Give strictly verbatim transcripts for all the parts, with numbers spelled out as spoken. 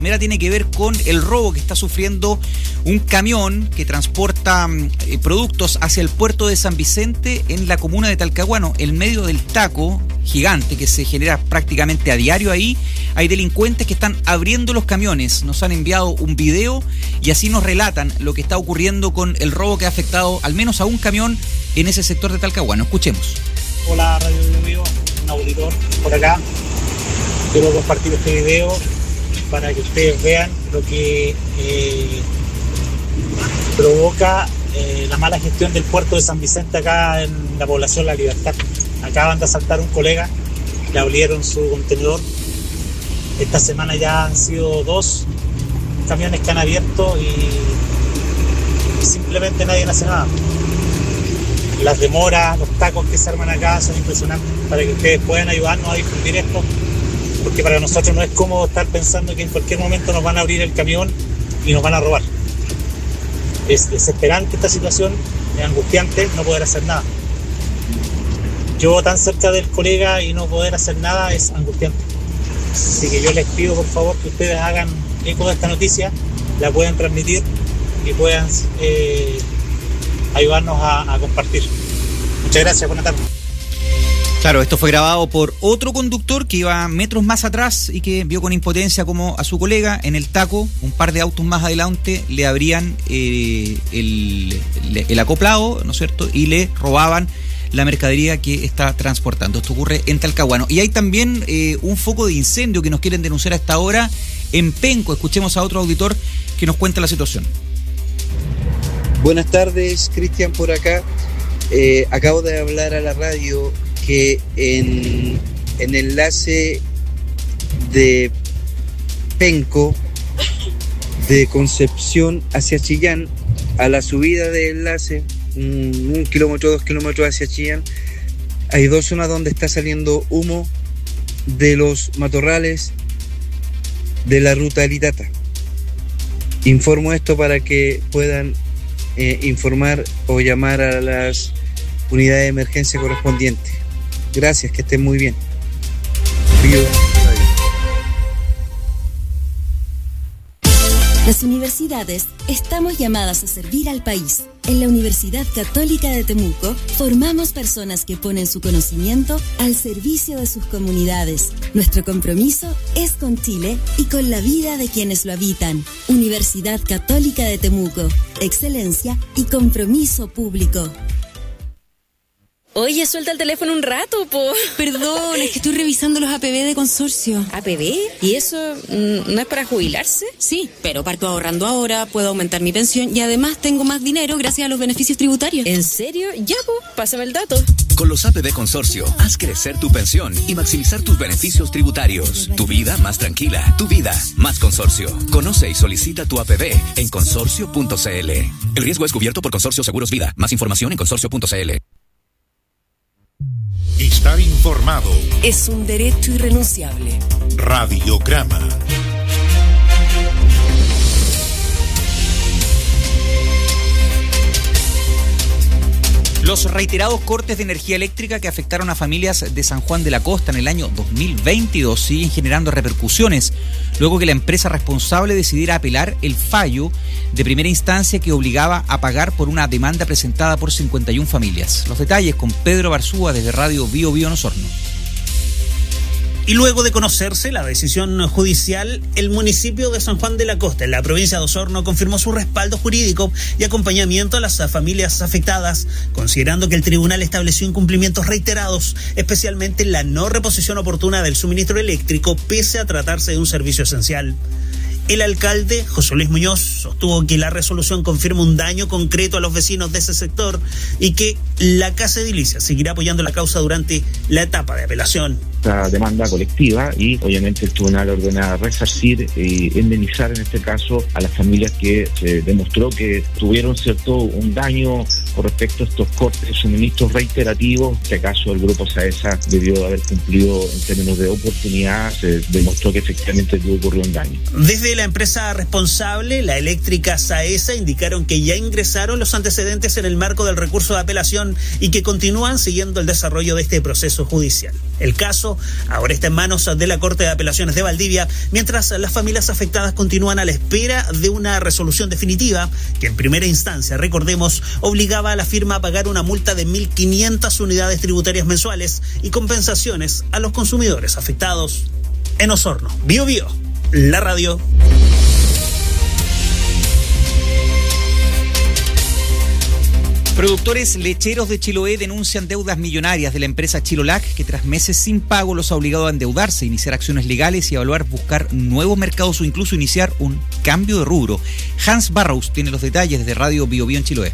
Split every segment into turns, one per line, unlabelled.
La primera tiene que ver con el robo que está sufriendo un camión que transporta eh, productos hacia el puerto de San Vicente en la comuna de Talcahuano, en medio del taco gigante que se genera prácticamente a diario ahí. Hay delincuentes que están abriendo los camiones, nos han enviado un video y así nos relatan lo que está ocurriendo con el robo que ha afectado al menos a un camión en ese sector de Talcahuano. Escuchemos.
Hola Radio Bio, un auditor por acá. Quiero compartir este video para que ustedes vean lo que eh, provoca eh, la mala gestión del puerto de San Vicente acá en la población La Libertad. Acaban de asaltar a un colega, le abrieron su contenedor. Esta semana ya han sido dos camiones que han abierto y, y simplemente nadie hace nada. Las demoras, los tacos que se arman acá son impresionantes, para que ustedes puedan ayudarnos a difundir esto, porque para nosotros no es cómodo estar pensando que en cualquier momento nos van a abrir el camión y nos van a robar. Es desesperante esta situación, es angustiante no poder hacer nada. Yo tan cerca del colega y no poder hacer nada es angustiante. Así que yo les pido por favor que ustedes hagan eco de esta noticia, la puedan transmitir y puedan eh, ayudarnos a, a compartir. Muchas gracias, buenas tardes.
Claro, esto fue grabado por otro conductor que iba metros más atrás y que vio con impotencia como a su colega en el taco, un par de autos más adelante, le abrían eh, el, el, el acoplado, ¿no es cierto?, y le robaban la mercadería que está transportando. Esto ocurre en Talcahuano. Y hay también eh, un foco de incendio que nos quieren denunciar a esta hora en Penco. Escuchemos a otro auditor que nos cuenta la situación.
Buenas tardes, Cristian por acá. Eh, acabo de hablar a la radio que en, en el enlace de Penco, de Concepción hacia Chillán, a la subida del enlace, un, un kilómetro, dos kilómetros hacia Chillán, hay dos zonas donde está saliendo humo de los matorrales de la ruta Litata. Informo esto para que puedan eh, informar o llamar a las unidades de emergencia correspondientes. Gracias, que estén muy bien. Bio.
Las universidades estamos llamadas a servir al país. En la Universidad Católica de Temuco formamos personas que ponen su conocimiento al servicio de sus comunidades. Nuestro compromiso es con Chile y con la vida de quienes lo habitan. Universidad Católica de Temuco. Excelencia y compromiso público.
Oye, suelta el teléfono un rato, po.
Perdón, es que estoy revisando los A P B de consorcio.
¿A P B? ¿Y eso mm, no es para jubilarse?
Sí, pero parto ahorrando ahora, puedo aumentar mi pensión y además tengo más dinero gracias a los beneficios tributarios.
¿En serio? Ya, po, pásame el dato.
Con los A P B Consorcio, haz crecer tu pensión y maximizar tus beneficios tributarios. Tu vida más tranquila, tu vida más consorcio. Conoce y solicita tu A P B en consorcio punto c l. El riesgo es cubierto por Consorcio Seguros Vida. Más información en consorcio punto c l.
Estar informado
es un derecho irrenunciable.
Radiograma.
Los reiterados cortes de energía eléctrica que afectaron a familias de San Juan de la Costa en el año dos mil veintidós siguen generando repercusiones, luego que la empresa responsable decidiera apelar el fallo de primera instancia que obligaba a pagar por una demanda presentada por cincuenta y una familias. Los detalles con Pedro Barzúa desde Radio Bio Bio en Osorno.
Y luego de conocerse la decisión judicial, el municipio de San Juan de la Costa, en la provincia de Osorno, confirmó su respaldo jurídico y acompañamiento a las familias afectadas, considerando que el tribunal estableció incumplimientos reiterados, especialmente la no reposición oportuna del suministro eléctrico, pese a tratarse de un servicio esencial. El alcalde, José Luis Muñoz, sostuvo que la resolución confirma un daño concreto a los vecinos de ese sector y que la Casa Edilicia seguirá apoyando la causa durante la etapa de apelación.
Esta demanda colectiva y obviamente el tribunal ordena resarcir e indemnizar en este caso a las familias que se demostró que tuvieron cierto un daño con respecto a estos cortes de suministros reiterativos. En este caso el grupo SAESA debió haber cumplido en términos de oportunidad, se demostró que efectivamente ocurrió un daño.
Desde de la empresa responsable, la eléctrica Saesa, indicaron que ya ingresaron los antecedentes en el marco del recurso de apelación y que continúan siguiendo el desarrollo de este proceso judicial. El caso ahora está en manos de la Corte de Apelaciones de Valdivia, mientras las familias afectadas continúan a la espera de una resolución definitiva que en primera instancia, recordemos, obligaba a la firma a pagar una multa de mil quinientas unidades tributarias mensuales y compensaciones a los consumidores afectados. En Osorno, Bio Bio, la radio.
Productores lecheros de Chiloé denuncian deudas millonarias de la empresa Chilolac, que tras meses sin pago los ha obligado a endeudarse, iniciar acciones legales y evaluar buscar nuevos mercados o incluso iniciar un cambio de rubro. Hans Barrows tiene los detalles desde Radio Bio Bio en Chiloé.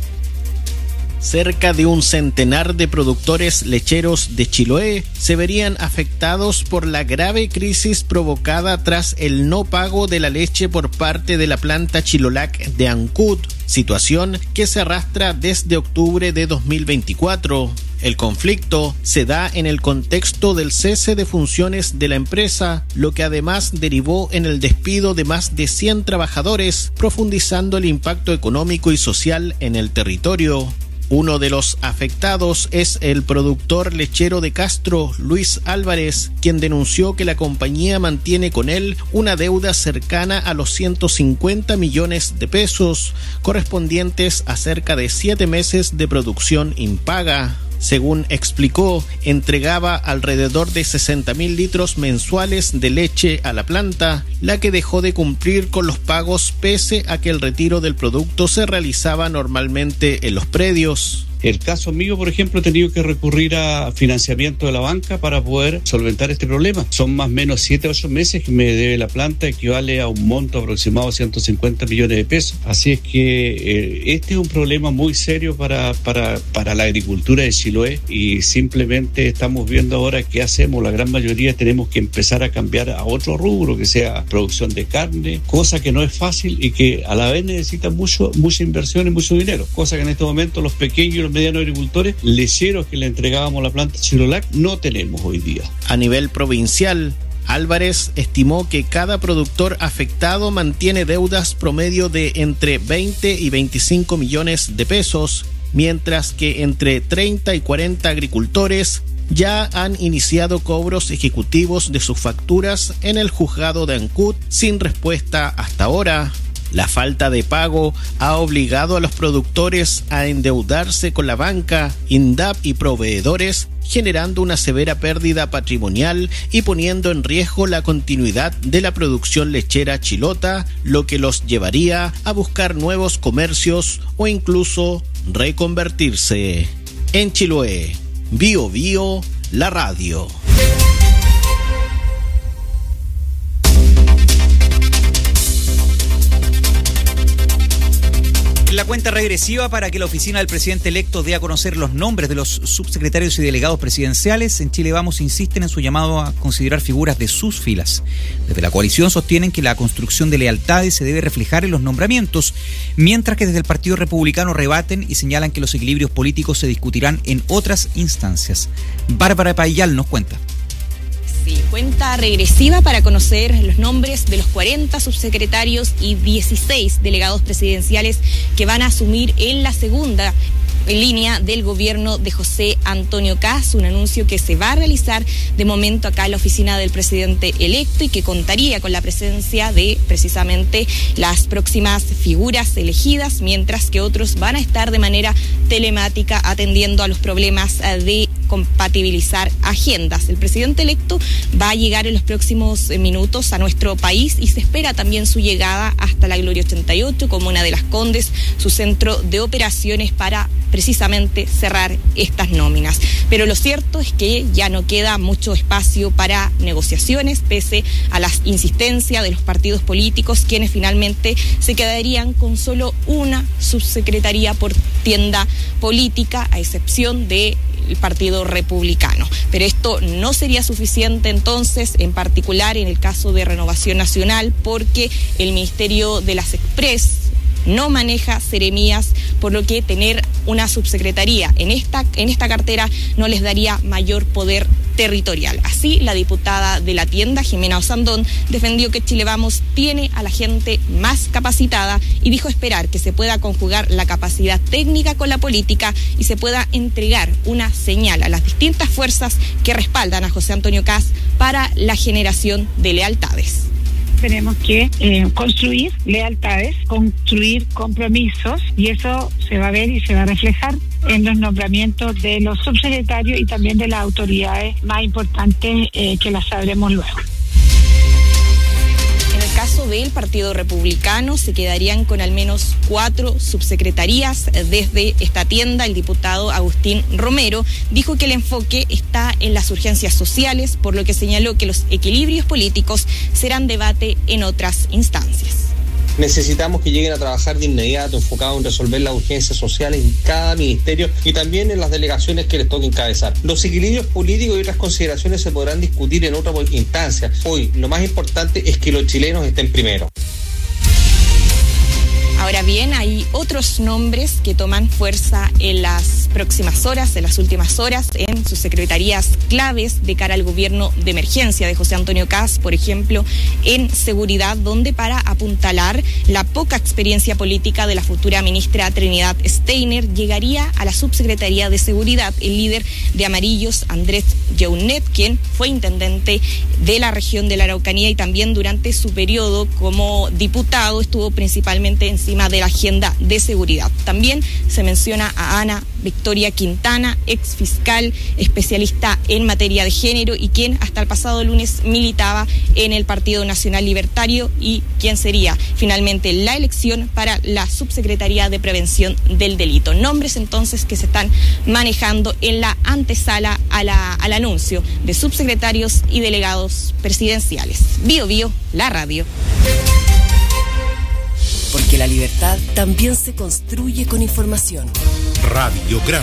Cerca de un centenar de productores lecheros de Chiloé se verían afectados por la grave crisis provocada tras el no pago de la leche por parte de la planta Chilolac de Ancud, situación que se arrastra desde octubre de dos mil veinticuatro. El conflicto se da en el contexto del cese de funciones de la empresa, lo que además derivó en el despido de más de cien trabajadores, profundizando el impacto económico y social en el territorio. Uno de los afectados es el productor lechero de Castro, Luis Álvarez, quien denunció que la compañía mantiene con él una deuda cercana a los ciento cincuenta millones de pesos, correspondientes a cerca de siete meses de producción impaga. Según explicó, entregaba alrededor de sesenta mil litros mensuales de leche a la planta, la que dejó de cumplir con los pagos pese a que el retiro del producto se realizaba normalmente en los predios.
El caso mío, por ejemplo, he tenido que recurrir a financiamiento de la banca para poder solventar este problema. Son más o menos siete o ocho meses que me debe la planta, equivale a un monto aproximado de ciento cincuenta millones de pesos. Así es que eh, este es un problema muy serio para, para, para la agricultura de Chiloé y simplemente estamos viendo ahora qué hacemos. La gran mayoría tenemos que empezar a cambiar a otro rubro, que sea producción de carne, cosa que no es fácil y que a la vez necesita mucho, mucha inversión y mucho dinero, cosa que en este momento los pequeños y los medianos agricultores lecheros que le entregábamos a la planta Chilolac no tenemos hoy día.
A nivel provincial, Álvarez estimó que cada productor afectado mantiene deudas promedio de entre veinte y veinticinco millones de pesos, mientras que entre treinta y cuarenta agricultores ya han iniciado cobros ejecutivos de sus facturas en el juzgado de Ancud sin respuesta hasta ahora. La falta de pago ha obligado a los productores a endeudarse con la banca, INDAP y proveedores, generando una severa pérdida patrimonial y poniendo en riesgo la continuidad de la producción lechera chilota, lo que los llevaría a buscar nuevos comercios o incluso reconvertirse. En Chiloé, Bio Bio, la radio.
La cuenta regresiva para que la oficina del presidente electo dé a conocer los nombres de los subsecretarios y delegados presidenciales en Chile Vamos insisten en su llamado a considerar figuras de sus filas. Desde la coalición sostienen que la construcción de lealtades se debe reflejar en los nombramientos, mientras que desde el Partido Republicano rebaten y señalan que los equilibrios políticos se discutirán en otras instancias. Bárbara Payal nos cuenta.
Sí, cuenta regresiva para conocer los nombres de los cuarenta subsecretarios y dieciséis delegados presidenciales que van a asumir en la segunda en línea del gobierno de José Antonio Kast, un anuncio que se va a realizar de momento acá en la oficina del presidente electo y que contaría con la presencia de precisamente las próximas figuras elegidas, mientras que otros van a estar de manera telemática atendiendo a los problemas de compatibilizar agendas. El presidente electo va a llegar en los próximos minutos a nuestro país y se espera también su llegada hasta la Gloria ochenta y ocho, Comuna de Las Condes, su centro de operaciones para precisamente cerrar estas nóminas. Pero lo cierto es que ya no queda mucho espacio para negociaciones, pese a las insistencias de los partidos políticos, quienes finalmente se quedarían con solo una subsecretaría por tienda política, a excepción de el Partido Republicano. Pero esto no sería suficiente entonces, en particular en el caso de Renovación Nacional, porque el Ministerio de las Express no maneja seremías, por lo que tener una subsecretaría en esta, en esta cartera no les daría mayor poder territorial. Así, la diputada de la tienda, Jimena Osandón, defendió que Chile Vamos tiene a la gente más capacitada y dijo esperar que se pueda conjugar la capacidad técnica con la política y se pueda entregar una señal a las distintas fuerzas que respaldan a José Antonio Kast para la generación de lealtades.
Tenemos que eh, construir lealtades, construir compromisos, y eso se va a ver y se va a reflejar en los nombramientos de los subsecretarios y también de las autoridades más importantes eh, que las sabremos luego.
En el caso del Partido Republicano, se quedarían con al menos cuatro subsecretarías. Desde esta tienda, el diputado Agustín Romero dijo que el enfoque está en las urgencias sociales, por lo que señaló que los equilibrios políticos serán debate en otras instancias.
Necesitamos que lleguen a trabajar de inmediato, enfocados en resolver las urgencias sociales en cada ministerio y también en las delegaciones que les toque encabezar. Los equilibrios políticos y otras consideraciones se podrán discutir en otra instancia. Hoy, lo más importante es que los chilenos estén primero.
Ahora bien, hay otros nombres que toman fuerza en las próximas horas, en las últimas horas, en sus secretarías claves de cara al gobierno de emergencia de José Antonio Kast, por ejemplo, en seguridad, donde para apuntalar la poca experiencia política de la futura ministra Trinidad Steiner, llegaría a la subsecretaría de seguridad el líder de Amarillos, Andrés Younet, quien fue intendente de la región de la Araucanía y también durante su periodo como diputado estuvo principalmente en de la agenda de seguridad. También se menciona a Ana Victoria Quintana, ex fiscal, especialista en materia de género y quien hasta el pasado lunes militaba en el Partido Nacional Libertario y quien sería finalmente la elección para la Subsecretaría de Prevención del Delito. Nombres entonces que se están manejando en la antesala a la, al anuncio de subsecretarios y delegados presidenciales. Bio Bio, la radio.
Porque la libertad también se construye con información.
Radiograma.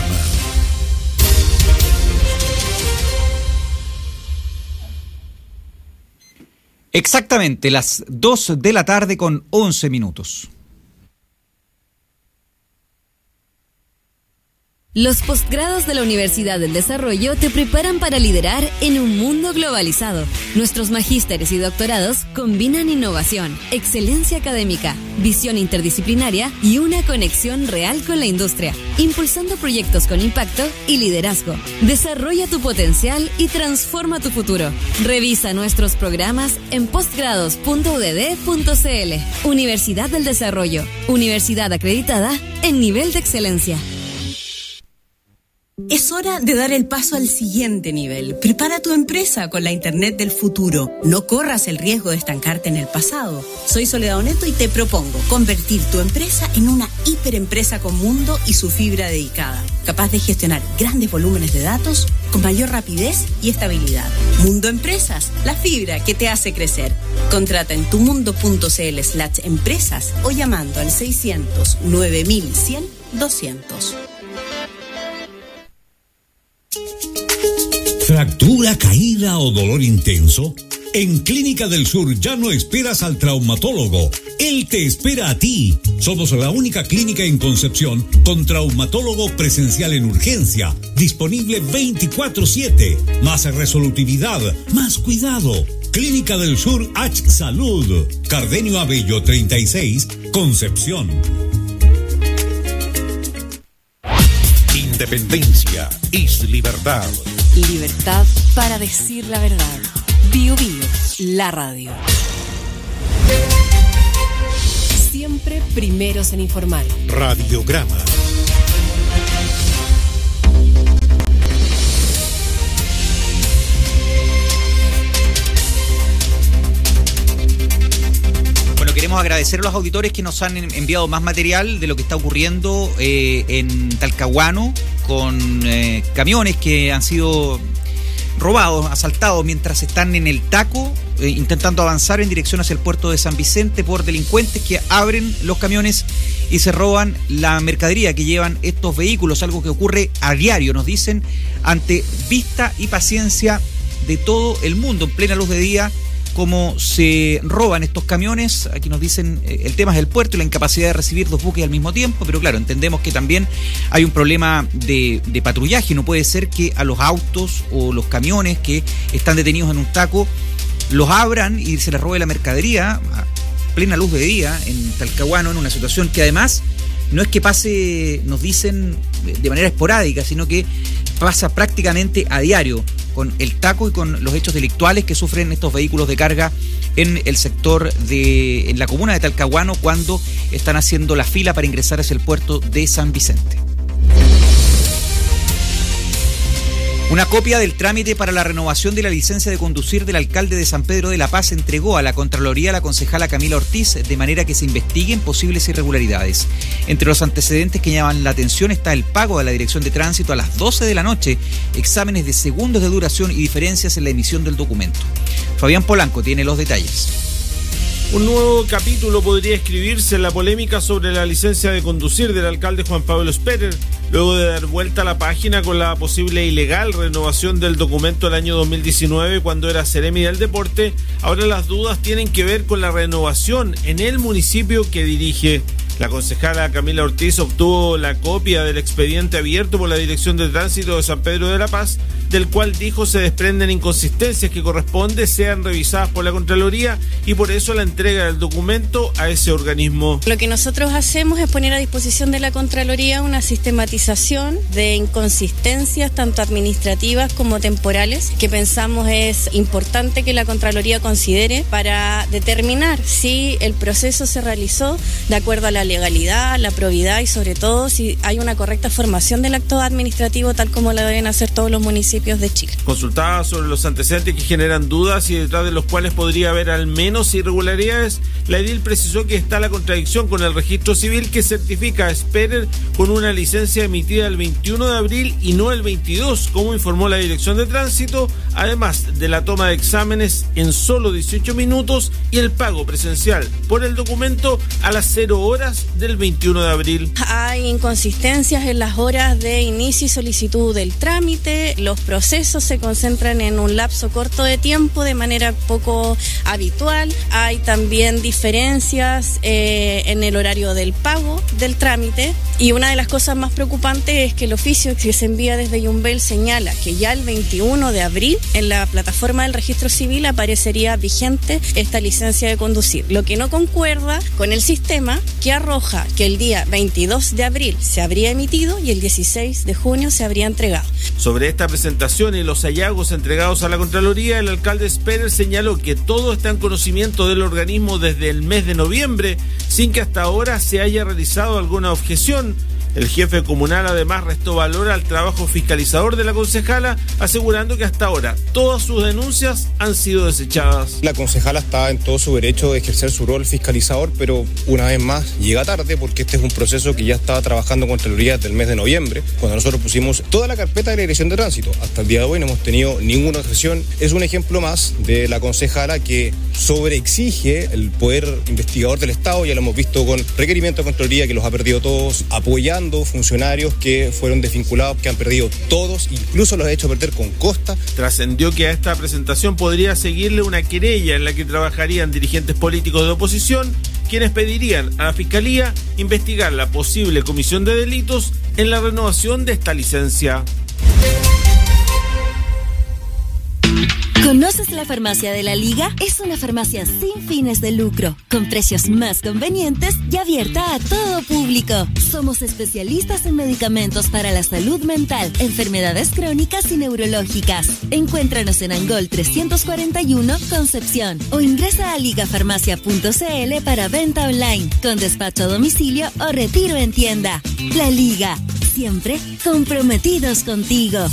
Exactamente las dos de la tarde con once minutos.
Los posgrados de la Universidad del Desarrollo te preparan para liderar en un mundo globalizado. Nuestros magísteres y doctorados combinan innovación, excelencia académica, visión interdisciplinaria y una conexión real con la industria, impulsando proyectos con impacto y liderazgo. Desarrolla tu potencial y transforma tu futuro. Revisa nuestros programas en postgrados punto u d d punto c l. Universidad del Desarrollo, universidad acreditada en nivel de excelencia.
Es hora de dar el paso al siguiente nivel. Prepara tu empresa con la Internet del futuro. No corras el riesgo de estancarte en el pasado. Soy Soledad Oneto y te propongo convertir tu empresa en una hiperempresa con mundo y su fibra dedicada, capaz de gestionar grandes volúmenes de datos con mayor rapidez y estabilidad. Mundo Empresas, la fibra que te hace crecer. Contrata en tumundo.cl slash empresas o llamando al seiscientos nueve mil cien doscientos.
¿Fractura, caída o dolor intenso? En Clínica del Sur ya no esperas al traumatólogo. Él te espera a ti. Somos la única clínica en Concepción con traumatólogo presencial en urgencia. Disponible veinticuatro siete. Más resolutividad, más cuidado. Clínica del Sur H Salud. Cardenio Abello treinta y seis, Concepción.
Independencia es libertad.
Libertad para decir la verdad. Bio Bio, la radio. Siempre primeros en informar.
Radiograma.
Queremos agradecer a los auditores que nos han enviado más material de lo que está ocurriendo eh, en Talcahuano con eh, camiones que han sido robados, asaltados mientras están en el Taco, eh, intentando avanzar en dirección hacia el puerto de San Vicente por delincuentes que abren los camiones y se roban la mercadería que llevan estos vehículos, algo que ocurre a diario, nos dicen, ante vista y paciencia de todo el mundo, en plena luz de día. cómo se roban estos camiones. Aquí nos dicen, eh, el tema es el puerto y la incapacidad de recibir dos buques al mismo tiempo, pero claro, entendemos que también hay un problema de, de patrullaje. No puede ser que a los autos o los camiones que están detenidos en un taco los abran y se les robe la mercadería a plena luz de día en Talcahuano, en una situación que además no es que pase, nos dicen, de manera esporádica, sino que pasa prácticamente a diario con el taco y con los hechos delictuales que sufren estos vehículos de carga en el sector de, en la comuna de Talcahuano, cuando están haciendo la fila para ingresar hacia el puerto de San Vicente. Una copia del trámite para la renovación de la licencia de conducir del alcalde de San Pedro de la Paz entregó a la Contraloría la concejala Camila Ortiz, de manera que se investiguen posibles irregularidades. Entre los antecedentes que llaman la atención está el pago de la Dirección de Tránsito a las doce de la noche, exámenes de segundos de duración y diferencias en la emisión del documento. Fabián Polanco tiene los detalles.
Un nuevo capítulo podría escribirse en la polémica sobre la licencia de conducir del alcalde Juan Pablo Sperer, luego de dar vuelta a la página con la posible e ilegal renovación del documento del año dos mil diecinueve cuando era Seremi del Deporte. Ahora las dudas tienen que ver con la renovación en el municipio que dirige. La concejala Camila Ortiz obtuvo la copia del expediente abierto por la Dirección de Tránsito de San Pedro de la Paz, del cual dijo se desprenden inconsistencias que corresponde sean revisadas por la Contraloría, y por eso la entrega del documento a ese organismo.
Lo que nosotros hacemos es poner a disposición de la Contraloría una sistematización de inconsistencias tanto administrativas como temporales que pensamos es importante que la Contraloría considere para determinar si el proceso se realizó de acuerdo a la legalidad, la probidad y sobre todo si hay una correcta formación del acto administrativo tal como la deben hacer todos los municipios de Chile.
Consultada sobre los antecedentes que generan dudas y detrás de los cuales podría haber al menos irregularidades, la edil precisó que está la contradicción con el registro civil que certifica a Sperer con una licencia emitida el veintiuno de abril y no el veintidós, como informó la Dirección de Tránsito, además de la toma de exámenes en solo dieciocho minutos y el pago presencial por el documento a las cero horas del veintiuno de abril.
Hay inconsistencias en las horas de inicio y solicitud del trámite, los procesos se concentran en un lapso corto de tiempo de manera poco habitual, hay también diferencias eh, en el horario del pago del trámite, y una de las cosas más preocupantes es que el oficio que se envía desde Yumbel señala que ya el veintiuno de abril en la plataforma del registro civil aparecería vigente esta licencia de conducir, lo que no concuerda con el sistema que arroja que el día veintidós de abril se habría emitido y el dieciséis de junio se habría entregado.
Sobre esta presentación y los hallazgos entregados a la Contraloría, el alcalde Sperer señaló que todo está en conocimiento del organismo desde el mes de noviembre, sin que hasta ahora se haya realizado alguna objeción. El jefe comunal además restó valor al trabajo fiscalizador de la concejala, asegurando que hasta ahora todas sus denuncias han sido desechadas.
La concejala está en todo su derecho de ejercer su rol fiscalizador, pero una vez más llega tarde porque este es un proceso que ya estaba trabajando con Contraloría desde el mes de noviembre, cuando nosotros pusimos toda la carpeta de la Dirección de Tránsito. Hasta el día de hoy no hemos tenido ninguna objeción. Es un ejemplo más de la concejala que sobreexige el poder investigador del Estado. Ya lo hemos visto con requerimiento de Contraloría que los ha perdido todos, apoyando funcionarios que fueron desvinculados, que han perdido todos, incluso los ha hecho perder con costa.
Trascendió que a esta presentación podría seguirle una querella en la que trabajarían dirigentes políticos de oposición, quienes pedirían a la Fiscalía investigar la posible comisión de delitos en la renovación de esta licencia.
¿Conoces la Farmacia de la Liga? Es una farmacia sin fines de lucro, con precios más convenientes y abierta a todo público. Somos especialistas en medicamentos para la salud mental, enfermedades crónicas y neurológicas. Encuéntranos en Angol trescientos cuarenta y uno, Concepción, o ingresa a ligafarmacia punto cl para venta online, con despacho a domicilio o retiro en tienda. La Liga, siempre comprometidos contigo.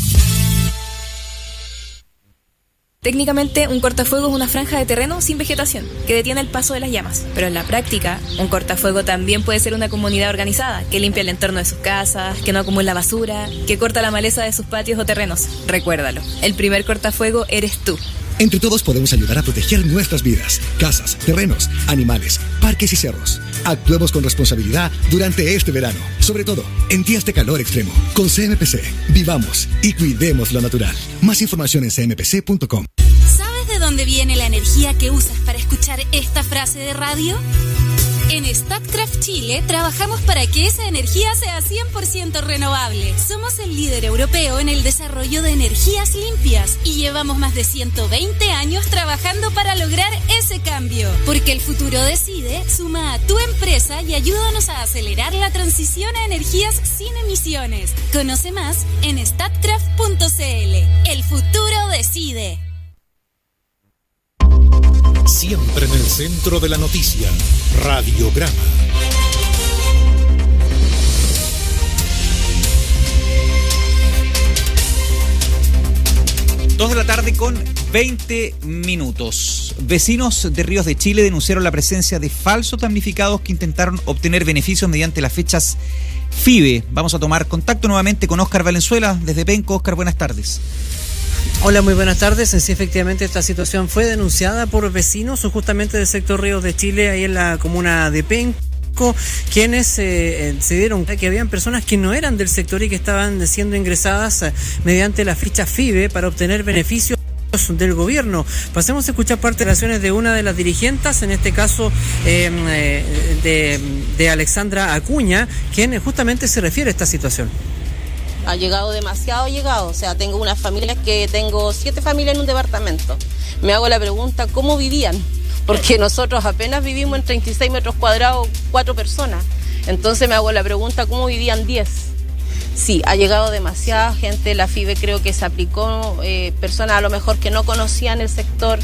Técnicamente, un cortafuego es una franja de terreno sin vegetación que detiene el paso de las llamas. Pero en la práctica, un cortafuego también puede ser una comunidad organizada que limpia el entorno de sus casas, que no acumula basura, que corta la maleza de sus patios o terrenos. Recuérdalo, el primer cortafuego eres tú.
Entre todos podemos ayudar a proteger nuestras vidas, casas, terrenos, animales, parques y cerros. Actuemos con responsabilidad durante este verano, sobre todo en días de calor extremo. Con C M P C, vivamos y cuidemos lo natural. Más información en c m p c punto com.
¿Sabes de dónde
dónde viene la energía que usas para escuchar esta frase de radio? En Statkraft Chile trabajamos para que esa energía sea cien por ciento renovable. Somos el líder europeo en el desarrollo de energías limpias y llevamos más de ciento veinte años trabajando para lograr ese cambio. Porque el futuro decide, suma a tu empresa y ayúdanos a acelerar la transición a energías sin emisiones. Conoce más en statkraft punto c l. El futuro decide.
Siempre en el centro de la noticia, Radiograma.
Dos de la tarde con veinte minutos. Vecinos de Ríos de Chile denunciaron la presencia de falsos damnificados que intentaron obtener beneficios mediante las fechas FIBE. Vamos a tomar contacto nuevamente con Óscar Valenzuela desde Penco. Óscar, buenas tardes.
Hola, muy buenas tardes. Sí, efectivamente esta situación fue denunciada por vecinos justamente del sector Ríos de Chile, ahí en la comuna de Penco, quienes eh, se dieron cuenta que habían personas que no eran del sector y que estaban siendo ingresadas eh, mediante la ficha FIBE para obtener beneficios del gobierno. Pasemos a escuchar parte de declaraciones de una de las dirigentes, en este caso eh, de, de Alexandra Acuña, quien justamente se refiere a esta situación.
Ha llegado demasiado llegado, o sea, tengo unas familias que tengo siete familias en un departamento. Me hago la pregunta, ¿cómo vivían? Porque nosotros apenas vivimos en treinta y seis metros cuadrados, cuatro personas. Entonces me hago la pregunta, ¿cómo vivían diez? Sí, ha llegado demasiada gente, la FIBE creo que se aplicó, eh, personas a lo mejor que no conocían el sector.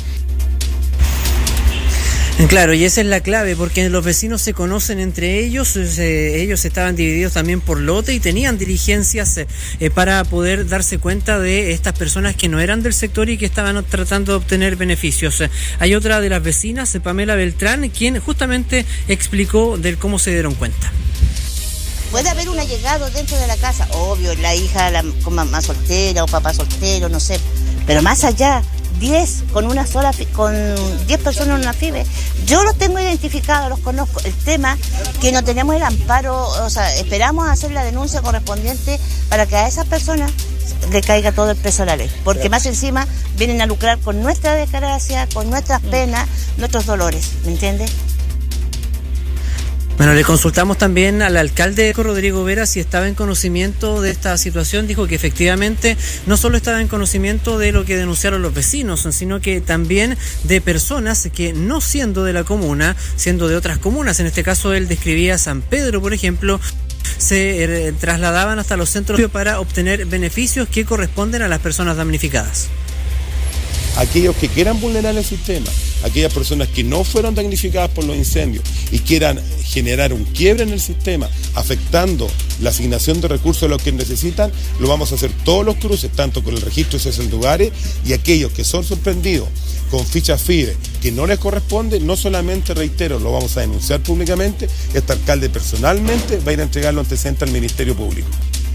Claro, y esa es la clave, porque los vecinos se conocen entre ellos, eh, ellos estaban divididos también por lote y tenían diligencias eh, para poder darse cuenta de estas personas que no eran del sector y que estaban tratando de obtener beneficios. Eh, hay otra de las vecinas, eh, Pamela Beltrán, quien justamente explicó del cómo se dieron cuenta.
Puede haber un allegado dentro de la casa, obvio, la hija, la mamá soltera o papá soltero, no sé, pero más allá, diez con una sola, con diez personas en una FIBE. Yo los tengo identificados, los conozco. El tema que no tenemos el amparo, o sea, esperamos hacer la denuncia correspondiente para que a esas personas le caiga todo el peso de la ley, porque más encima vienen a lucrar con nuestra desgracia, con nuestras penas, nuestros dolores, ¿me entiendes?
Bueno, le consultamos también al alcalde Rodrigo Vera si estaba en conocimiento de esta situación. Dijo que efectivamente no solo estaba en conocimiento de lo que denunciaron los vecinos, sino que también de personas que no siendo de la comuna, siendo de otras comunas, en este caso él describía San Pedro, por ejemplo, se eh, trasladaban hasta los centros para obtener beneficios que corresponden a las personas damnificadas.
Aquellos que quieran vulnerar el sistema, aquellas personas que no fueron damnificadas por los incendios y quieran generar un quiebre en el sistema, afectando la asignación de recursos a los que necesitan, lo vamos a hacer todos los cruces, tanto con el registro de cese de lugares, y aquellos que son sorprendidos con fichas FIBE que no les corresponde, no solamente, reitero, lo vamos a denunciar públicamente, este alcalde personalmente va a ir a entregar los antecedentes al Ministerio Público.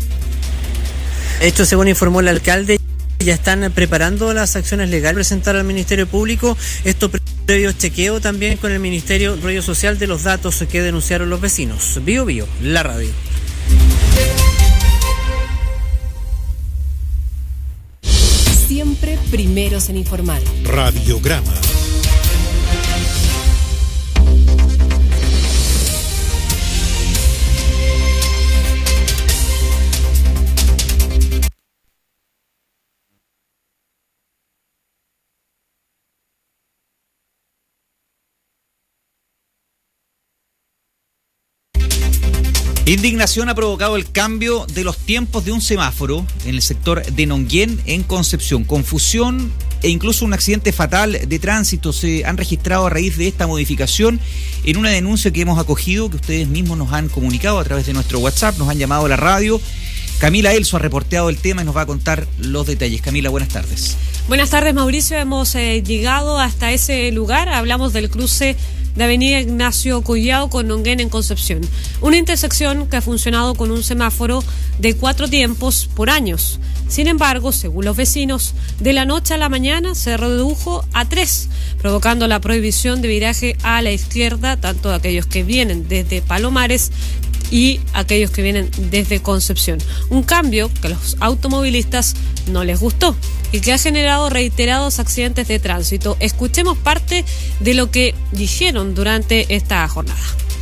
Esto según informó el alcalde. Ya están preparando las acciones legales presentar al Ministerio Público. Esto previo chequeo también con el Ministerio Rollo Social de los datos que denunciaron los vecinos. Bio Bio, la radio.
Siempre primeros en informar.
Radiograma.
Indignación ha provocado el cambio de los tiempos de un semáforo en el sector de Nonguén, en Concepción. Confusión e incluso un accidente fatal de tránsito se han registrado a raíz de esta modificación en una denuncia que hemos acogido, que ustedes mismos nos han comunicado a través de nuestro WhatsApp, nos han llamado a la radio. Camila Elso ha reporteado el tema y nos va a contar los detalles. Camila, buenas tardes.
Buenas tardes, Mauricio. Hemos eh, llegado hasta ese lugar. Hablamos del cruce de Avenida Ignacio Collado con Nonguén en Concepción. Una intersección que ha funcionado con un semáforo de cuatro tiempos por años. Sin embargo, según los vecinos, de la noche a la mañana se redujo a tres, provocando la prohibición de viraje a la izquierda, tanto de aquellos que vienen desde Palomares y aquellos que vienen desde Concepción. Un cambio que a los automovilistas no les gustó. y que ha generado reiterados accidentes de tránsito. Escuchemos parte de lo que dijeron durante esta jornada.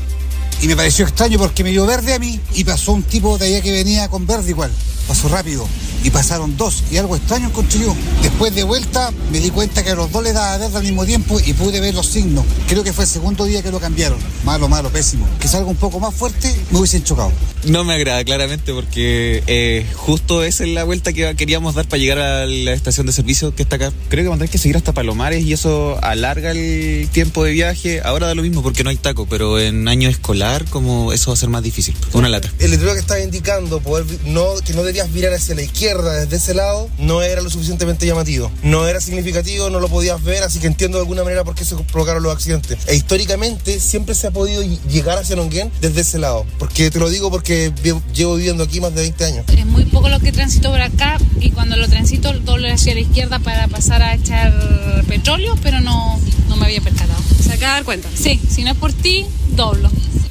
Y me pareció extraño porque me dio verde a mí y pasó un tipo de allá que venía con verde igual. Pasó rápido y pasaron dos y algo extraño encontré yo. Después de vuelta me di cuenta que a los dos les daba verde al mismo tiempo y pude ver los signos. Creo que fue el segundo día que lo cambiaron. Malo, malo, pésimo. Que salga un poco más fuerte me hubiesen chocado.
No me agrada claramente porque eh, justo esa es la vuelta que queríamos dar para llegar a la estación de servicio que está acá. Creo que vamos a tener que seguir hasta Palomares y eso alarga el tiempo de viaje. Ahora da lo mismo porque no hay taco, pero en año escolar como eso va a ser más difícil. Una lata.
El letrero que estaba indicando poder, no, que no debías virar hacia la izquierda desde ese lado no era lo suficientemente llamativo, no era significativo, no lo podías ver, así que entiendo de alguna manera por qué se provocaron los accidentes. E históricamente siempre se ha podido llegar hacia Longuén desde ese lado, porque te lo digo porque llevo viviendo aquí más de veinte años.
Es muy poco lo que transito por acá y cuando lo transito doble hacia la izquierda para pasar a echar petróleo, pero no, no me había percatado.
¿Se acaba de dar cuenta?
Sí, si no es por ti, doblo.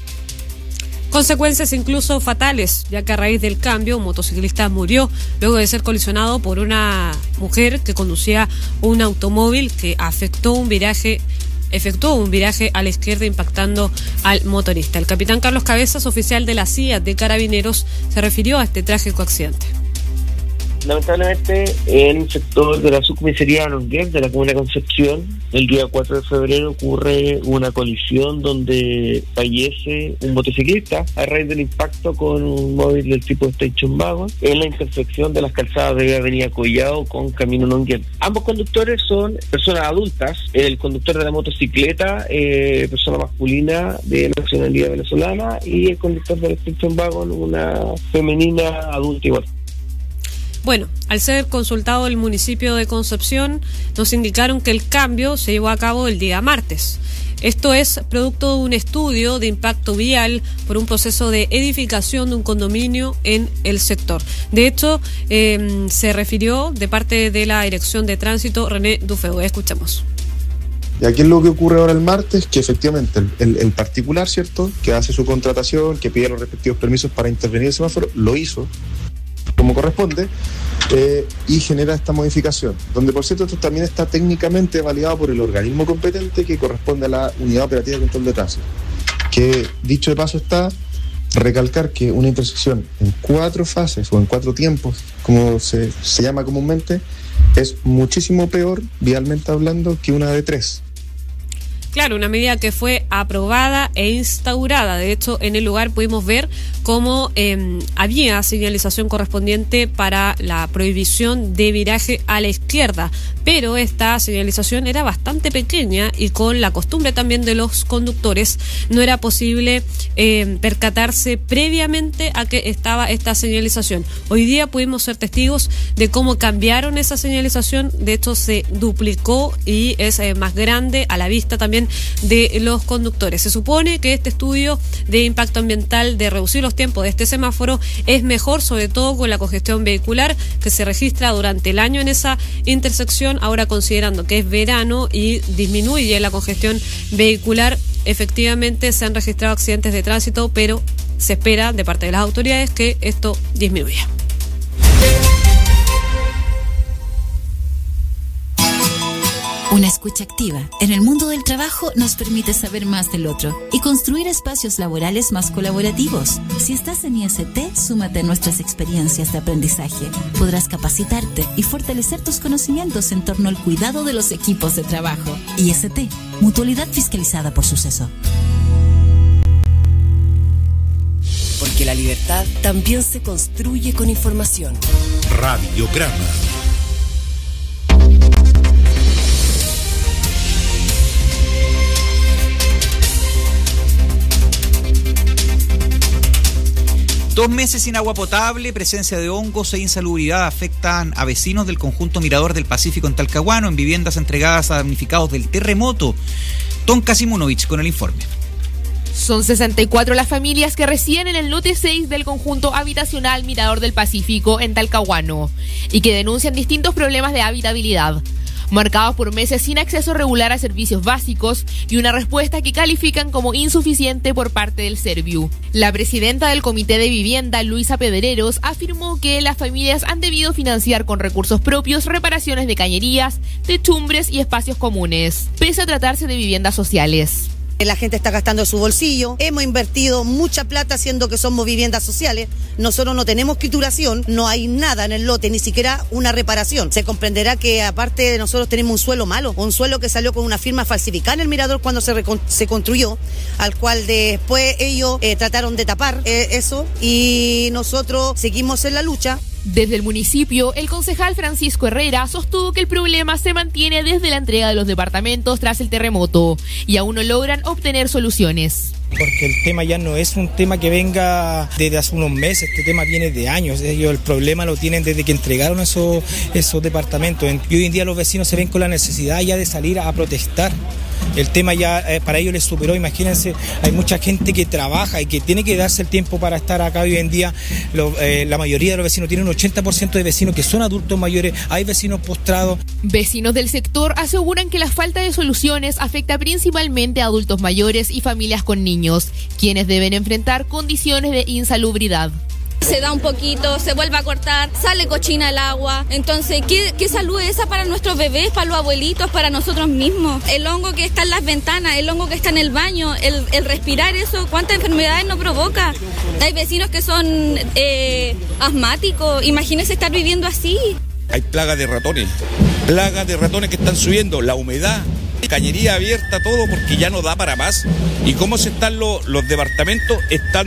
Consecuencias incluso fatales, ya que a raíz del cambio un motociclista murió luego de ser colisionado por una mujer que conducía un automóvil que afectó un viraje, efectuó un viraje a la izquierda impactando al motorista. El capitán Carlos Cabezas, oficial de la C I A de Carabineros, se refirió a este trágico accidente.
Lamentablemente, en el sector de la subcomisaría Longuén de la comuna de Concepción, el día cuatro de febrero ocurre una colisión donde fallece un motociclista a raíz del impacto con un móvil del tipo Station Wagon en la intersección de las calzadas de Avenida Collao con Camino Longuén. Ambos conductores son personas adultas, el conductor de la motocicleta, eh, persona masculina de nacionalidad venezolana, y el conductor del Station Wagon, una femenina adulta igual.
Bueno, al ser consultado el municipio de Concepción, nos indicaron que el cambio se llevó a cabo el día martes. Esto es producto de un estudio de impacto vial por un proceso de edificación de un condominio en el sector. De hecho, eh, se refirió de parte de la Dirección de Tránsito René Dufeu. Escuchamos.
Y aquí es lo que ocurre ahora el martes, que efectivamente el, el, el particular, ¿cierto?, que hace su contratación, que pide los respectivos permisos para intervenir el semáforo, lo hizo como corresponde, eh, y genera esta modificación, donde por cierto esto también está técnicamente validado por el organismo competente que corresponde a la Unidad Operativa de Control de Tránsito, que dicho de paso está recalcar que una intersección en cuatro fases o en cuatro tiempos, como se, se llama comúnmente, es muchísimo peor, vialmente hablando, que una de tres.
Claro, una medida que fue aprobada e instaurada. De hecho, en el lugar pudimos ver cómo eh, había señalización correspondiente para la prohibición de viraje a la izquierda, pero esta señalización era bastante pequeña y con la costumbre también de los conductores no era posible eh, percatarse previamente a que estaba esta señalización. Hoy día pudimos ser testigos de cómo cambiaron esa señalización. De hecho, se duplicó y es eh, más grande a la vista también de los conductores. Se supone que este estudio de impacto ambiental de reducir los tiempos de este semáforo es mejor, sobre todo con la congestión vehicular que se registra durante el año en esa intersección. Ahora, considerando que es verano y disminuye la congestión vehicular, efectivamente se han registrado accidentes de tránsito, pero se espera de parte de las autoridades que esto disminuya.
Una escucha activa en el mundo del trabajo nos permite saber más del otro y construir espacios laborales más colaborativos. Si estás en I S T, súmate a nuestras experiencias de aprendizaje. Podrás capacitarte y fortalecer tus conocimientos en torno al cuidado de los equipos de trabajo. I S T, mutualidad fiscalizada por Suceso.
Porque la libertad también se construye con información.
Radiograma.
Dos meses sin agua potable, presencia de hongos e insalubridad afectan a vecinos del conjunto Mirador del Pacífico en Talcahuano, en viviendas entregadas a damnificados del terremoto. Tonka Simunovich con el informe.
Son sesenta y cuatro las familias que residen en el lote seis del conjunto habitacional Mirador del Pacífico en Talcahuano y que denuncian distintos problemas de habitabilidad. marcados por meses sin acceso regular a servicios básicos y una respuesta que califican como insuficiente por parte del Serviu. La presidenta del Comité de Vivienda, Luisa Pedreros, afirmó que las familias han debido financiar con recursos propios reparaciones de cañerías, techumbres y espacios comunes, pese a tratarse de viviendas sociales.
La gente está gastando de su bolsillo, hemos invertido mucha plata siendo que somos viviendas sociales, nosotros no tenemos escrituración, no hay nada en el lote, ni siquiera una reparación. Se comprenderá que aparte de nosotros tenemos un suelo malo, un suelo que salió con una firma falsificada en el Mirador cuando se, recon- se construyó, al cual después ellos eh, trataron de tapar eh, eso y nosotros seguimos en la lucha.
Desde el municipio, el concejal Francisco Herrera sostuvo que el problema se mantiene desde la entrega de los departamentos tras el terremoto y aún no logran obtener soluciones.
Porque el tema ya no es un tema que venga desde hace unos meses, este tema viene de años. Ellos el problema lo tienen desde que entregaron esos, esos departamentos. Y hoy en día los vecinos se ven con la necesidad ya de salir a protestar. El tema ya eh, para ellos les superó, imagínense, hay mucha gente que trabaja y que tiene que darse el tiempo para estar acá hoy en día. Lo, eh, la mayoría de los vecinos tienen un ochenta por ciento de vecinos que son adultos mayores, hay vecinos postrados.
Vecinos del sector aseguran que la falta de soluciones afecta principalmente a adultos mayores y familias con niños, quienes deben enfrentar condiciones de insalubridad.
Se da un poquito, se vuelve a cortar, sale cochina el agua. Entonces, ¿qué, qué salud es esa para nuestros bebés, para los abuelitos, para nosotros mismos? El hongo que está en las ventanas, el hongo que está en el baño, el, el respirar eso, ¿cuántas enfermedades nos provoca? Hay vecinos que son eh, asmáticos, imagínense estar viviendo así.
Hay plagas de ratones, plagas de ratones que están subiendo, la humedad, cañería abierta, todo porque ya no da para más. ¿Y cómo se están los, los departamentos? Están...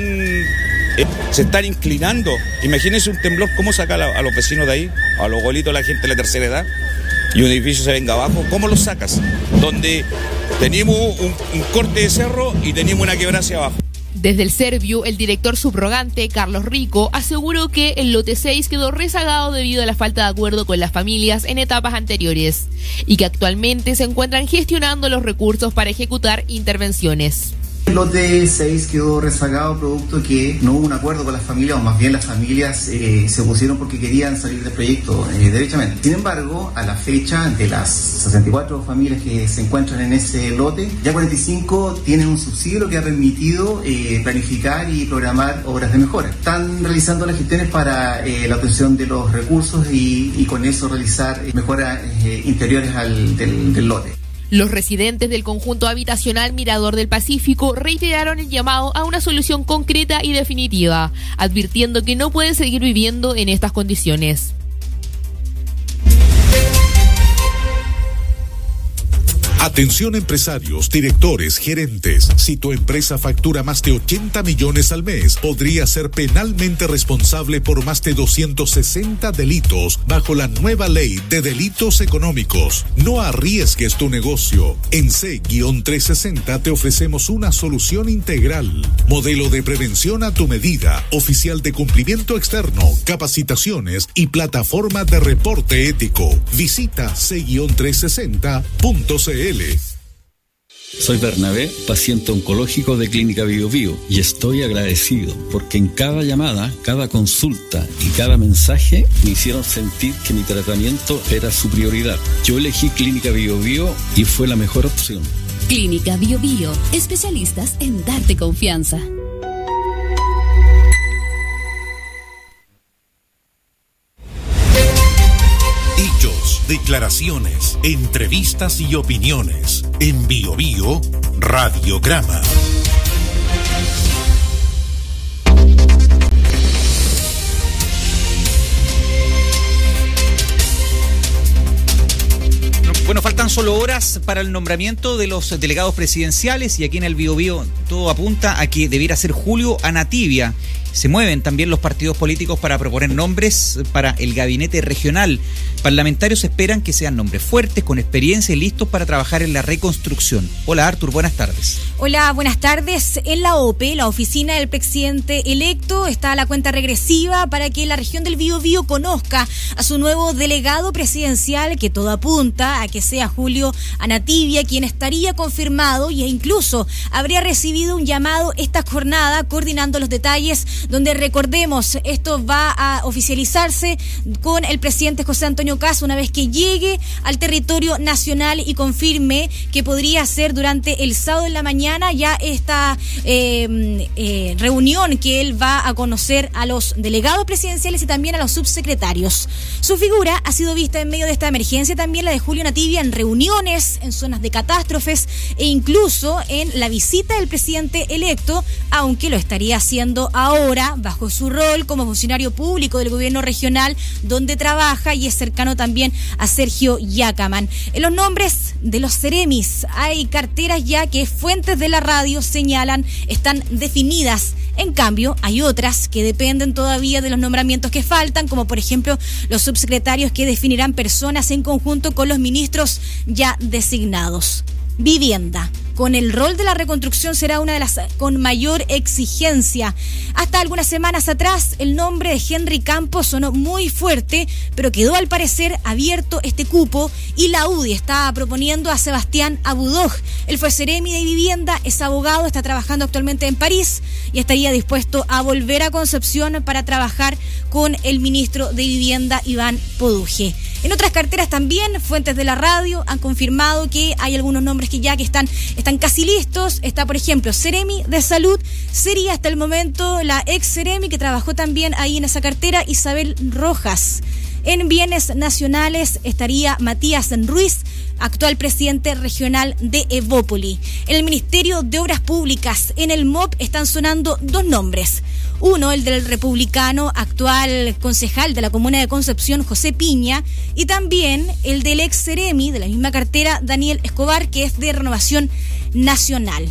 Eh, se están inclinando. Imagínense un temblor, ¿cómo saca a, a los vecinos de ahí? A los abuelitos, a la gente de la tercera edad. Y un edificio se venga abajo, ¿cómo los sacas? Donde teníamos un, un corte de cerro y teníamos una quebrada hacia abajo.
Desde el Serviu, el director subrogante, Carlos Rico, aseguró que el lote seis quedó rezagado debido a la falta de acuerdo con las familias en etapas anteriores y que actualmente se encuentran gestionando los recursos para ejecutar intervenciones.
El lote seis quedó rezagado producto que no hubo un acuerdo con las familias, o más bien las familias eh, se opusieron porque querían salir del proyecto eh, derechamente. Sin embargo, a la fecha de las sesenta y cuatro familias que se encuentran en ese lote, ya cuarenta y cinco tienen un subsidio que ha permitido eh, planificar y programar obras de mejora. Están realizando las gestiones para eh, la obtención de los recursos y, y con eso realizar eh, mejoras eh, interiores al, del, del lote.
Los residentes del conjunto habitacional Mirador del Pacífico reiteraron el llamado a una solución concreta y definitiva, advirtiendo que no pueden seguir viviendo en estas condiciones.
Atención empresarios, directores, gerentes. Si tu empresa factura más de ochenta millones al mes, podría ser penalmente responsable por más de doscientos sesenta delitos bajo la nueva ley de delitos económicos. No arriesgues tu negocio. En C trescientos sesenta te ofrecemos una solución integral. Modelo de prevención a tu medida, oficial de cumplimiento externo, capacitaciones y plataforma de reporte ético. Visita C trescientos sesenta punto c l.
Soy Bernabé, paciente oncológico de Clínica Bio Bio, y estoy agradecido porque en cada llamada, cada consulta y cada mensaje me hicieron sentir que mi tratamiento era su prioridad. Yo elegí Clínica Bio Bio y fue la mejor opción.
Clínica Bio Bio, especialistas en darte confianza.
Hechos, declaraciones, entrevistas y opiniones. En Bio Bio, Radiograma.
Bueno, faltan solo horas para el nombramiento de los delegados presidenciales y aquí en el Bio Bio todo apunta a que debiera ser Julio Anativia. Se mueven también los partidos políticos para proponer nombres para el gabinete regional. Parlamentarios esperan que sean nombres fuertes, con experiencia y listos para trabajar en la reconstrucción. Hola Artur, buenas tardes.
Hola, buenas tardes. En la O P E, la oficina del presidente electo, está a la cuenta regresiva para que la región del Bio Bio conozca a su nuevo delegado presidencial, que todo apunta a que sea Julio Julio Anativia, quien estaría confirmado e incluso habría recibido un llamado esta jornada coordinando los detalles, donde recordemos, esto va a oficializarse con el presidente José Antonio Kast una vez que llegue al territorio nacional y confirme que podría ser durante el sábado en la mañana ya esta eh, eh, reunión que él va a conocer a los delegados presidenciales y también a los subsecretarios. Su figura ha sido vista en medio de esta emergencia, también la de Julio Anativia, en reuniones, en zonas de catástrofes e incluso en la visita del presidente electo, aunque lo estaría haciendo ahora bajo su rol como funcionario público del gobierno regional donde trabaja y es cercano también a Sergio Yacaman. En los nombres de los Ceremis hay carteras ya que fuentes de la radio señalan están definidas. En cambio, hay otras que dependen todavía de los nombramientos que faltan, como por ejemplo los subsecretarios que definirán personas en conjunto con los ministros ya designados. Vivienda. Con el rol de la reconstrucción será una de las con mayor exigencia. Hasta algunas semanas atrás el nombre de Henry Campos sonó muy fuerte, pero quedó al parecer abierto este cupo y la U D I está proponiendo a Sebastián Abudoj. Él fue Seremi de Vivienda, es abogado, está trabajando actualmente en París y estaría dispuesto a volver a Concepción para trabajar con el ministro de Vivienda, Iván Poduje. En otras carteras también, fuentes de la radio han confirmado que hay algunos nombres que ya que están, están casi listos. Está, por ejemplo, Seremi de Salud, sería hasta el momento la ex Seremi que trabajó también ahí en esa cartera, Isabel Rojas. En bienes nacionales estaría Matías Ruiz, actual presidente regional de Evópoli. En el Ministerio de Obras Públicas, en el M O P, están sonando dos nombres. Uno, el del republicano, actual concejal de la comuna de Concepción, José Piña, y también el del ex Seremi, de la misma cartera, Daniel Escobar, que es de Renovación Nacional.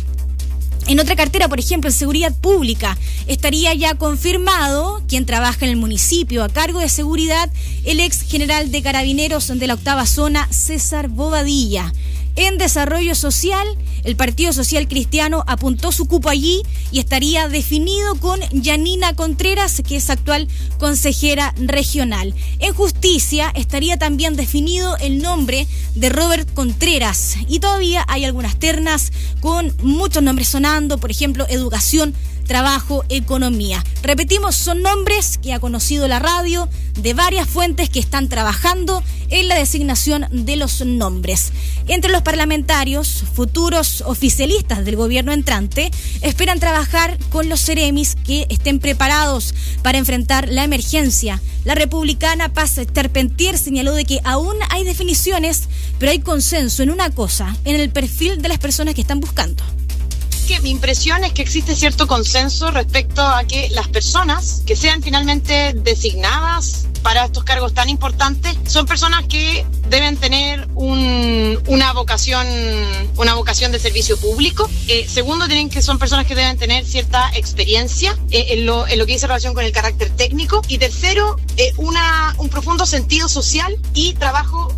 En otra cartera, por ejemplo, en seguridad pública, estaría ya confirmado quien trabaja en el municipio a cargo de seguridad, el ex general de Carabineros de la octava zona, César Bobadilla. En desarrollo social, el Partido Social Cristiano apuntó su cupo allí y estaría definido con Yanina Contreras, que es actual consejera regional. En justicia estaría también definido el nombre de Robert Contreras y todavía hay algunas ternas con muchos nombres sonando, por ejemplo, educación, trabajo, economía. Repetimos, son nombres que ha conocido la radio de varias fuentes que están trabajando en la designación de los nombres. Entre los parlamentarios, futuros oficialistas del gobierno entrante esperan trabajar con los Ceremis que estén preparados para enfrentar la emergencia. La republicana Paz Charpentier señaló de que aún hay definiciones, pero hay consenso en una cosa, en el perfil de las personas que están buscando.
Que mi impresión es que existe cierto consenso respecto a que las personas que sean finalmente designadas para estos cargos tan importantes son personas que deben tener un, una vocación una vocación de servicio público. Eh, segundo, tienen que son personas que deben tener cierta experiencia eh, en, lo, en lo que dice relación con el carácter técnico. Y tercero, eh, una, un profundo sentido social y trabajo.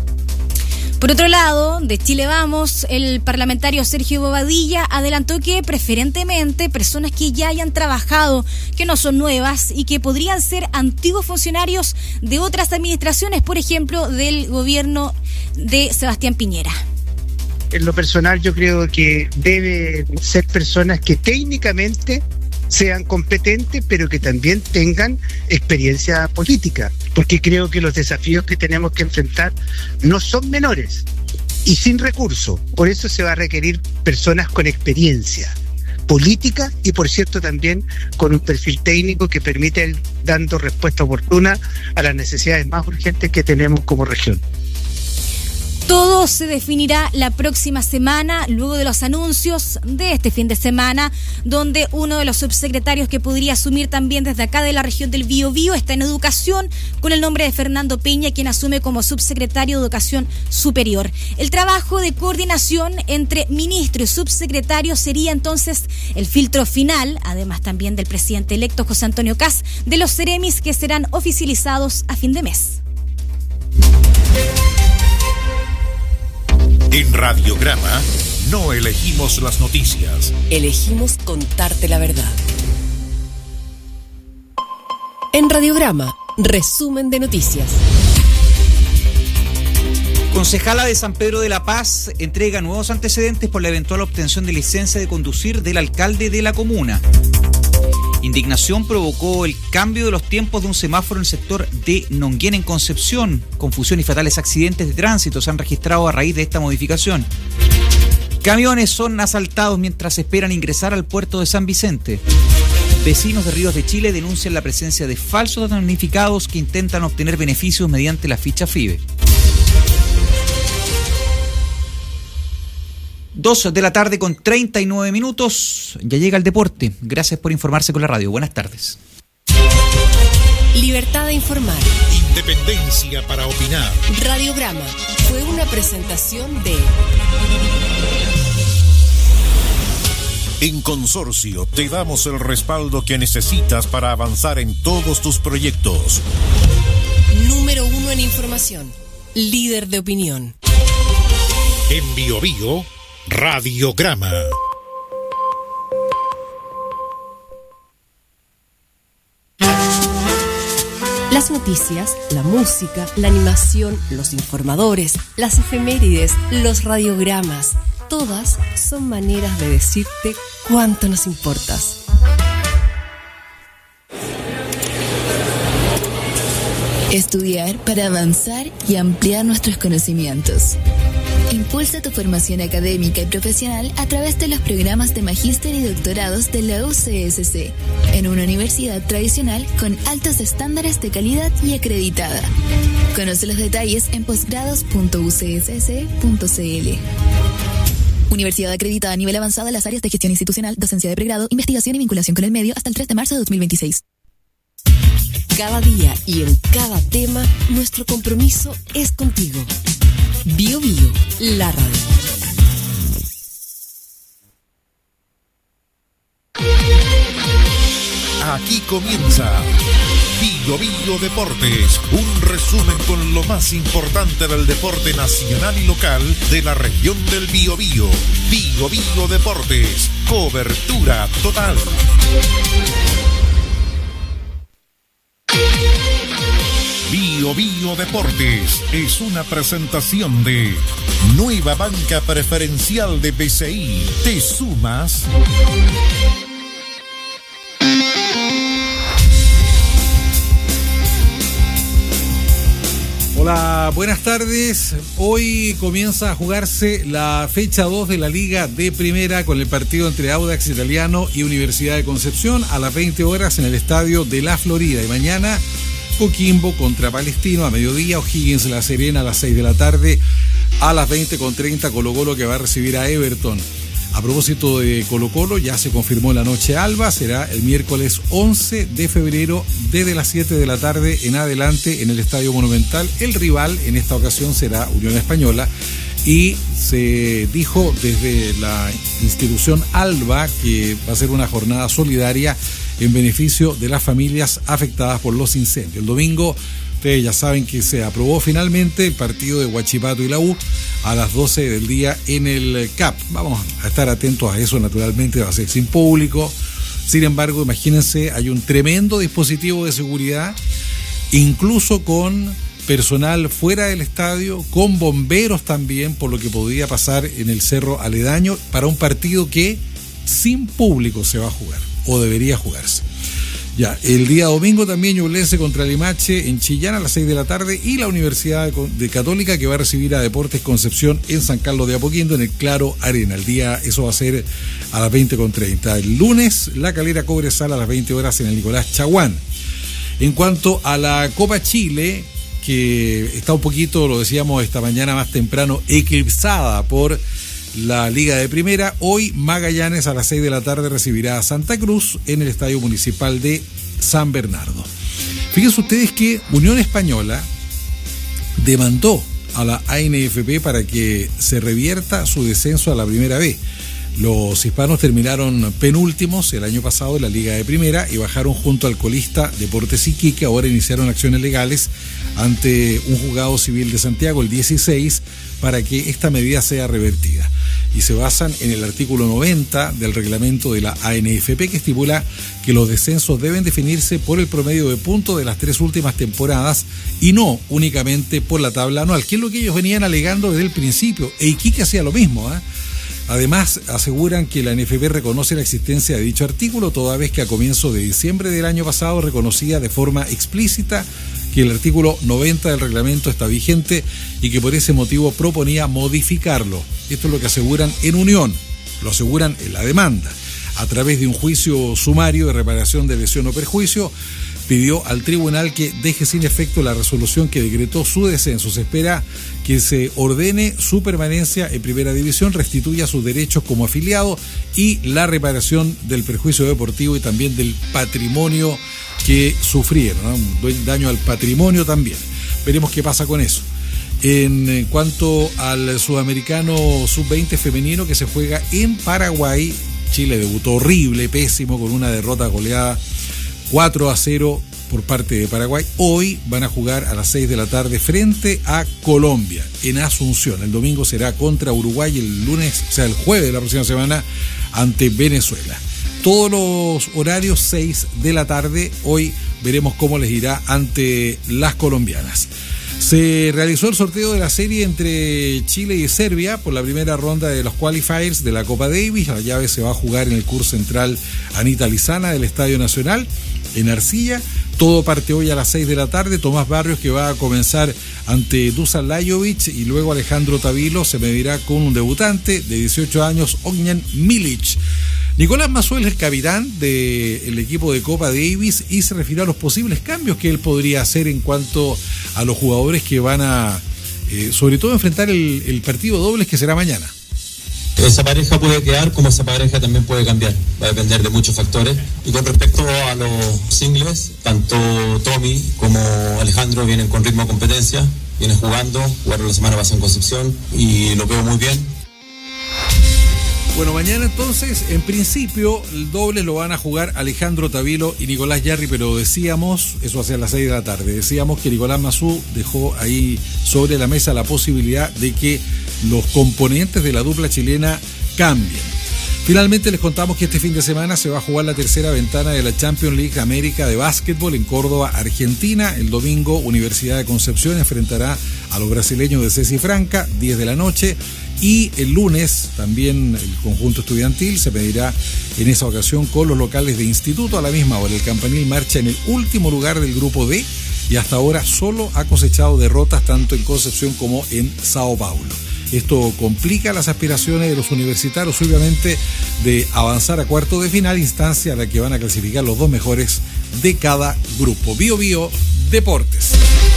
Por otro lado, de Chile Vamos, el parlamentario Sergio Bobadilla adelantó que preferentemente personas que ya hayan trabajado, que no son nuevas y que podrían ser antiguos funcionarios de otras administraciones, por ejemplo, del gobierno de Sebastián Piñera.
En lo personal, yo creo que deben ser personas que técnicamente sean competentes, pero que también tengan experiencia política, porque creo que los desafíos que tenemos que enfrentar no son menores y sin recursos. Por eso se va a requerir personas con experiencia política y, por cierto, también con un perfil técnico que permita ir dando respuesta oportuna a las necesidades más urgentes que tenemos como región.
Todo se definirá la próxima semana, luego de los anuncios de este fin de semana, donde uno de los subsecretarios que podría asumir también desde acá de la región del Biobío está en educación, con el nombre de Fernando Peña, quien asume como subsecretario de Educación Superior. El trabajo de coordinación entre ministro y subsecretario sería entonces el filtro final, además también del presidente electo José Antonio Kast, de los Ceremis que serán oficializados a fin de mes.
En Radiograma no elegimos las noticias.
Elegimos contarte la verdad. En Radiograma, resumen de noticias.
Concejala de San Pedro de la Paz entrega nuevos antecedentes por la eventual obtención de licencia de conducir del alcalde de la comuna. Indignación provocó el cambio de los tiempos de un semáforo en el sector de Nonguén en Concepción. Confusión y fatales accidentes de tránsito se han registrado a raíz de esta modificación. Camiones son asaltados mientras esperan ingresar al puerto de San Vicente. Vecinos de Ríos de Chile denuncian la presencia de falsos damnificados que intentan obtener beneficios mediante la ficha FIBE. Dos de la tarde con treinta y nueve minutos. Ya llega el deporte. Gracias por informarse con la radio. Buenas tardes.
Libertad de informar.
Independencia para opinar.
Radiograma fue una presentación de...
En Consorcio te damos el respaldo que necesitas para avanzar en todos tus proyectos.
Número uno en información. Líder de opinión.
En Bio Bio, Radiograma.
Las noticias, la música, la animación, los informadores, las efemérides, los radiogramas, todas son maneras de decirte cuánto nos importas.
Estudiar para avanzar y ampliar nuestros conocimientos. Impulsa tu formación académica y profesional a través de los programas de magíster y doctorados de la U C S C, en una universidad tradicional con altos estándares de calidad y acreditada. Conoce los detalles en posgrados punto u c s s punto c l. Universidad acreditada a nivel avanzado en las áreas de gestión institucional, docencia de pregrado, investigación y vinculación con el medio hasta el tres de marzo de dos mil veintiséis.
Cada día y en cada tema, nuestro compromiso es contigo. Bio Bio, la radio.
Aquí comienza Bio Bio Deportes, un resumen con lo más importante del deporte nacional y local de la región del Biobío. Bio Bio Deportes, cobertura total. Bio Bio Deportes es una presentación de Nueva Banca Preferencial de B C I. ¿Te sumas?
Hola, buenas tardes. Hoy comienza a jugarse la fecha dos de la Liga de Primera con el partido entre Audax Italiano y Universidad de Concepción a las veinte horas en el estadio de La Florida. Y mañana Coquimbo contra Palestino a mediodía, O'Higgins La Serena a las seis de la tarde, a las veinte con treinta Colo Colo que va a recibir a Everton. A propósito de Colo Colo, ya se confirmó la noche alba, será el miércoles once de febrero desde las siete de la tarde en adelante en el Estadio Monumental. El rival en esta ocasión será Unión Española y se dijo desde la institución Alba que va a ser una jornada solidaria en beneficio de las familias afectadas por los incendios. El domingo, ustedes ya saben que se aprobó finalmente el partido de Huachipato y la U a las doce del día en el C A P. Vamos a estar atentos a eso, naturalmente va a ser sin público. Sin embargo, imagínense, hay un tremendo dispositivo de seguridad, incluso con personal fuera del estadio, con bomberos también, por lo que podría pasar en el cerro aledaño para un partido que sin público se va a jugar, o debería jugarse. Ya, el día domingo también Ñublense contra Limache en Chillán a las seis de la tarde y la Universidad de Católica que va a recibir a Deportes Concepción en San Carlos de Apoquindo en el Claro Arena. El día, eso va a ser a las veinte con treinta. El lunes, La Calera Cobresal a las veinte horas en el Nicolás Chaguán. En cuanto a la Copa Chile, que está un poquito, lo decíamos esta mañana más temprano, eclipsada por la Liga de Primera. Hoy Magallanes a las seis de la tarde recibirá a Santa Cruz en el Estadio Municipal de San Bernardo. Fíjense ustedes que Unión Española demandó a la A N F P para que se revierta su descenso a la Primera B. Los hispanos terminaron penúltimos el año pasado en la Liga de Primera y bajaron junto al colista Deportes Iquique. Ahora iniciaron acciones legales ante un juzgado civil de Santiago, el dieciséis, para que esta medida sea revertida. y se basan en el artículo noventa del reglamento de la A N F P, que estipula que los descensos deben definirse por el promedio de puntos de las tres últimas temporadas y no únicamente por la tabla anual, que es lo que ellos venían alegando desde el principio. E Iquique hacía lo mismo, ¿eh? Además, aseguran que la N F P reconoce la existencia de dicho artículo, toda vez que a comienzos de diciembre del año pasado reconocía de forma explícita que el artículo noventa del reglamento está vigente y que por ese motivo proponía modificarlo. Esto es lo que aseguran en Unión, lo aseguran en la demanda. A través de un juicio sumario de reparación de lesión o perjuicio, pidió al tribunal que deje sin efecto la resolución que decretó su descenso. Se espera que se ordene su permanencia en primera división, restituya sus derechos como afiliado y la reparación del perjuicio deportivo y también del patrimonio que sufrieron, ¿no? Un daño al patrimonio también. Veremos qué pasa con eso. En cuanto al sudamericano sub veinte femenino que se juega en Paraguay, Chile debutó horrible, pésimo, con una derrota goleada cuatro a cero por parte de Paraguay. Hoy van a jugar a las seis de la tarde frente a Colombia en Asunción. El domingo será contra Uruguay y el lunes, o sea, el jueves de la próxima semana, ante Venezuela. Todos los horarios seis de la tarde. Hoy veremos cómo les irá ante las colombianas. Se realizó el sorteo de la serie entre Chile y Serbia por la primera ronda de los qualifiers de la Copa Davis. La llave se va a jugar en el curso central Anita Lizana del Estadio Nacional en Arcilla. Todo parte hoy a las seis de la tarde. Tomás Barrios, que va a comenzar ante Dusan Lajovic, y luego Alejandro Tavilo se medirá con un debutante de dieciocho años, Ognjan Milic. Nicolás Mazzuel es el capitán del equipo de Copa Davis y se refirió a los posibles cambios que él podría hacer en cuanto a los jugadores que van a, eh, sobre todo, enfrentar el, el partido dobles que será mañana.
Esa pareja puede quedar, como esa pareja también puede cambiar, va a depender de muchos factores. Y con respecto a los singles, tanto Tommy como Alejandro vienen con ritmo de competencia, vienen jugando, jugaron la semana pasada en Concepción y lo veo muy bien.
Bueno, mañana entonces, en principio, el doble lo van a jugar Alejandro Tavilo y Nicolás Yarri, pero decíamos, eso hacia las seis de la tarde, decíamos que Nicolás Mazú dejó ahí sobre la mesa la posibilidad de que los componentes de la dupla chilena cambien. Finalmente les contamos que este fin de semana se va a jugar la tercera ventana de la Champions League América de básquetbol en Córdoba, Argentina. El domingo, Universidad de Concepción enfrentará a los brasileños de Ceci Franca, diez de la noche. Y el lunes también el conjunto estudiantil se medirá en esa ocasión con los locales de Instituto a la misma hora. El Campanil marcha en el último lugar del grupo D y hasta ahora solo ha cosechado derrotas tanto en Concepción como en Sao Paulo. Esto complica las aspiraciones de los universitarios, obviamente, de avanzar a cuarto de final, instancia a la que van a clasificar los dos mejores de cada grupo. Bio Bio Deportes.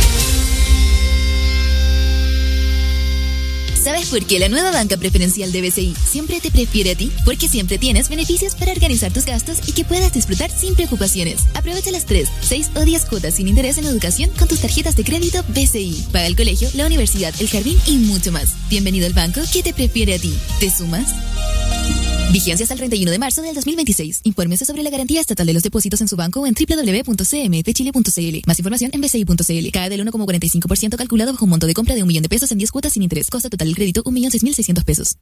¿Sabes por qué la nueva banca preferencial de B C I siempre te prefiere a ti? Porque siempre tienes beneficios para organizar tus gastos y que puedas disfrutar sin preocupaciones. Aprovecha las tres, seis o diez cuotas sin interés en educación con tus tarjetas de crédito B C I. Paga el colegio, la universidad, el jardín y mucho más. Bienvenido al banco que te prefiere a ti. ¿Te sumas? Vigencia hasta el treinta y uno de marzo del dos mil veintiséis. Infórmese sobre la garantía estatal de los depósitos en su banco o en doble u doble u doble u punto c m f chile punto c l. Más información en b c i punto c l. Cae del uno coma cuarenta y cinco por ciento calculado bajo un monto de compra de un millón de pesos en diez cuotas sin interés. Costo total del crédito un millón seis mil seiscientos pesos.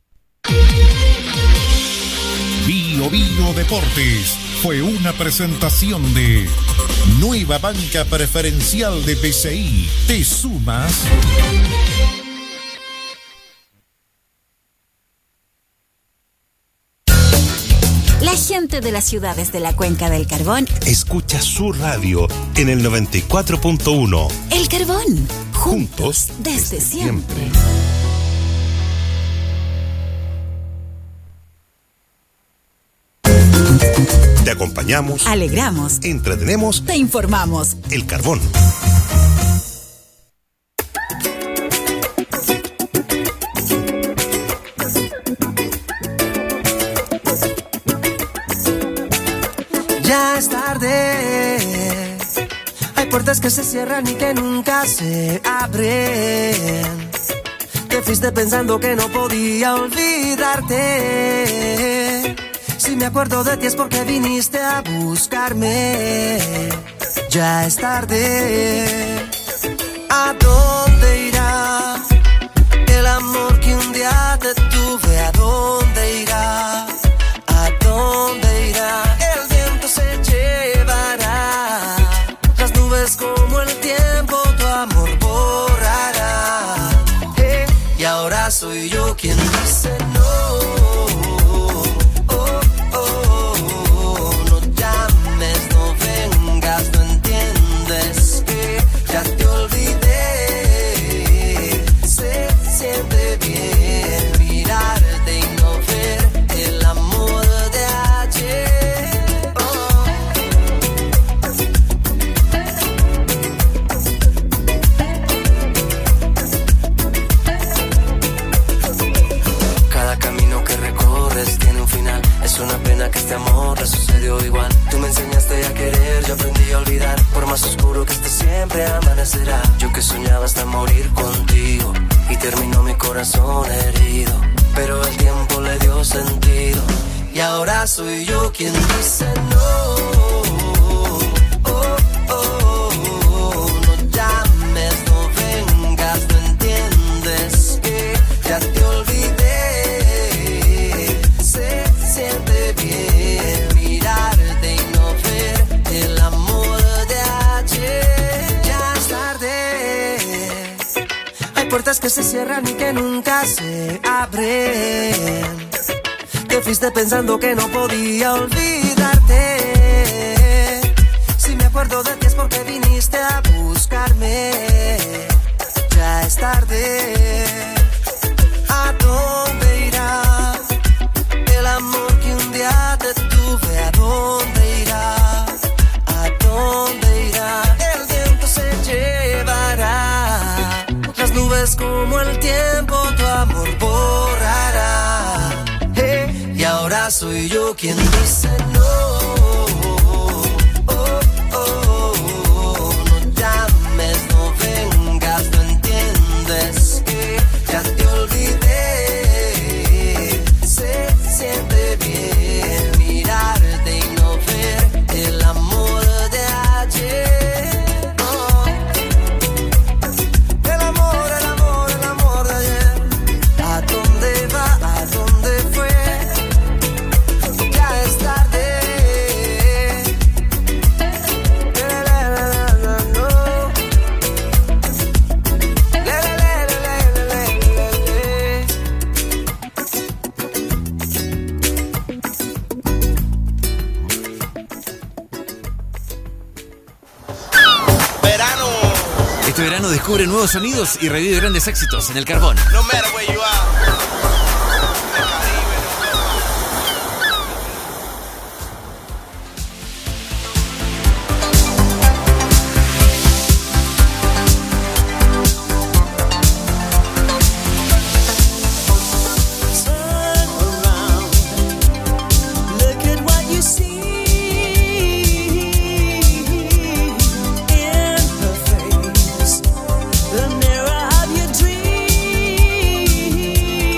Bio Bio Deportes fue una presentación de Nueva Banca Preferencial de B C I. ¿Te sumas?
La gente de las ciudades de la Cuenca del Carbón
escucha su radio en el noventa y cuatro punto uno.
El Carbón,
juntos
desde, desde siempre. siempre.
Te acompañamos,
alegramos,
entretenemos,
te informamos.
El Carbón.
Ya es tarde, hay puertas que se cierran y que nunca se abren. Te fuiste pensando que no podía olvidarte. Si me acuerdo de ti es porque viniste a buscarme. Ya es tarde. ¿A dónde irá el amor que un día te tuve? ¿A dónde? igual. Tú me enseñaste a querer, yo aprendí a olvidar. Por más oscuro que esté siempre amanecerá. Yo que soñaba hasta morir contigo y terminó mi corazón herido, pero el tiempo le dio sentido. Y ahora soy yo quien dice no. Oh, oh, oh, no llames, no vengas, no entiendes que ya te olvidé. Se siente bien mirarte y no ver el amor de ayer. Ya es tarde. Hay puertas que se cierran y que nunca se abren. Te fuiste pensando que no podía olvidarte. Si me acuerdo de ti es porque viniste a buscarme. Ya es tarde. ¿A dónde irá el amor que un día te tuve? ¿A dónde irá? ¿A dónde irá? El viento se llevará las nubes como el tiempo, tu amor borrará. Y ahora soy yo quien dice no. Oh, oh, oh, no llames, no vengas, no entiendes que ya te olvidé. Se siente bien mirarte y no ver el amor de ayer. Oh. El amor, el amor, el amor de ayer. ¿A dónde va? ¿A dónde fue?
Este verano descubre nuevos sonidos y revive grandes éxitos en el Carbón.
No matter where you are.
The mirror of your dreams.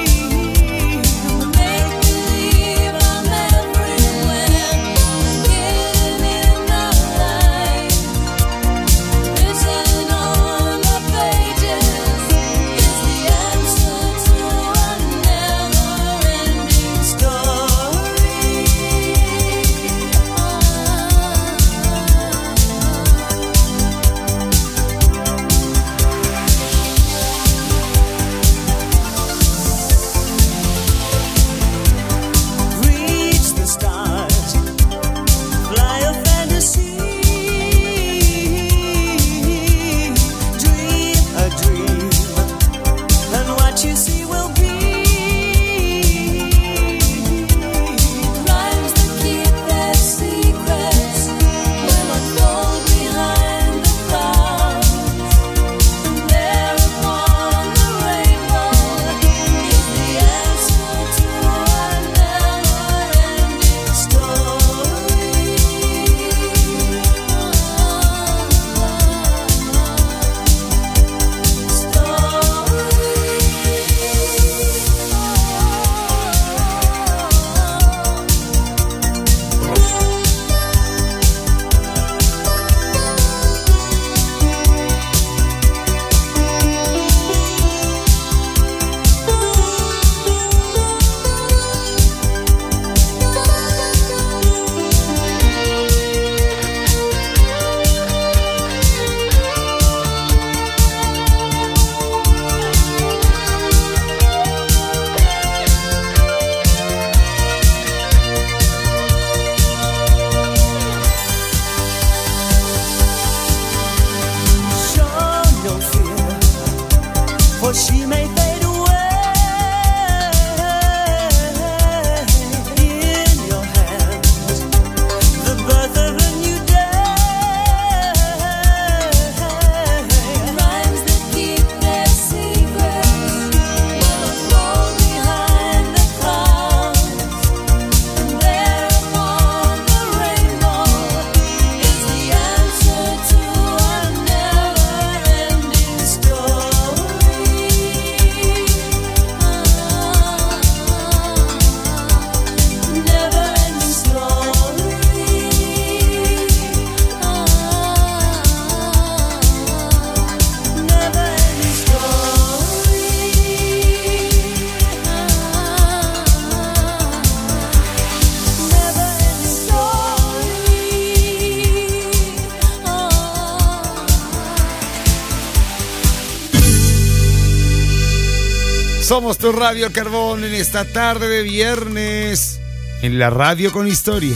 Somos tu Radio El Carbón en esta tarde de viernes en la radio con historia.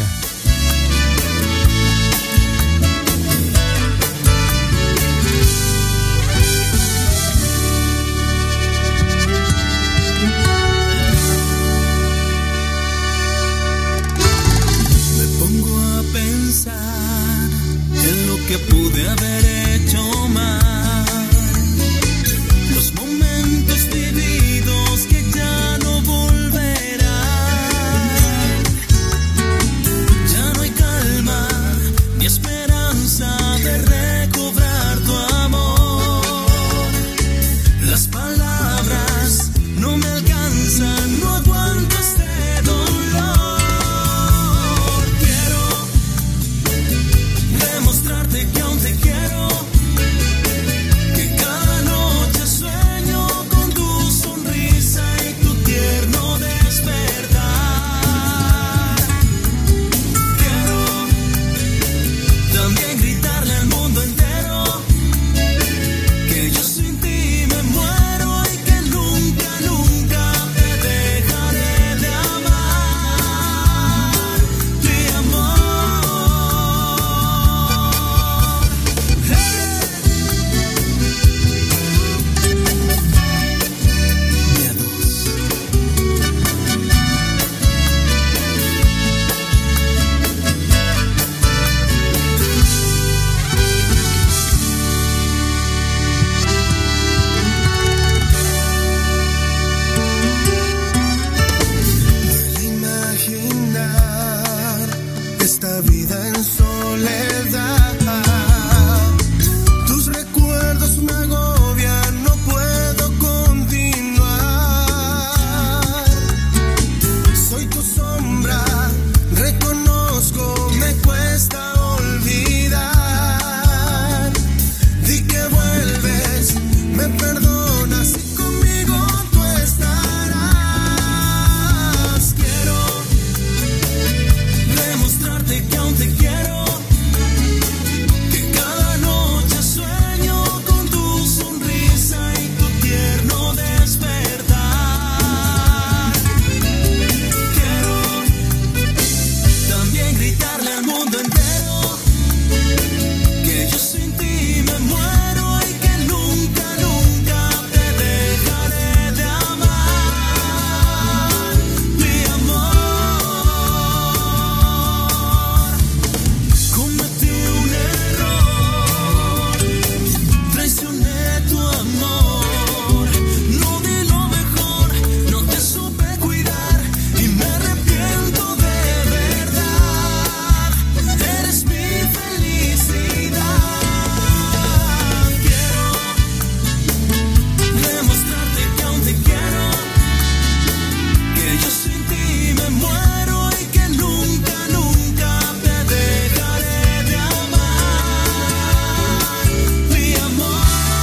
Me pongo a pensar en lo que pude haber hecho mal, los momentos vividos que ya no volverán. Ya no hay calma ni esperanza de recobrar tu amor. Las palabras no me alcanzan, no aguanto este dolor. Quiero demostrarte que aún te quiero, que cada noche sueño con tu sonrisa y tu tierno despertar. Quiero también gritarle al mundo entero que yo sin ti me muero y que nunca, nunca te dejaré de amar. Mi amor. Imaginar esta vida en soledad. Tus recuerdos me agobian, no puedo continuar. Soy tu sombra, reconozco, me cuesta olvidar. Di que vuelves, me perdonas y conmigo tú estarás. Quiero demostrarte que aún te quiero, que cada noche sueño con tu sonrisa y tu tierno despertar. Quiero también gritarle al mundo entero que yo sin ti me muero y que nunca, nunca te dejaré de amar. Mi amor. Cometí un error, traicioné tu amor, no di lo mejor, no te supe cuidar y me arrepiento de verdad. Eres mi felicidad. Quiero demostrarte que aún te quiero, que yo sin ti me muero y que nunca, nunca te dejaré de amar. Mi amor.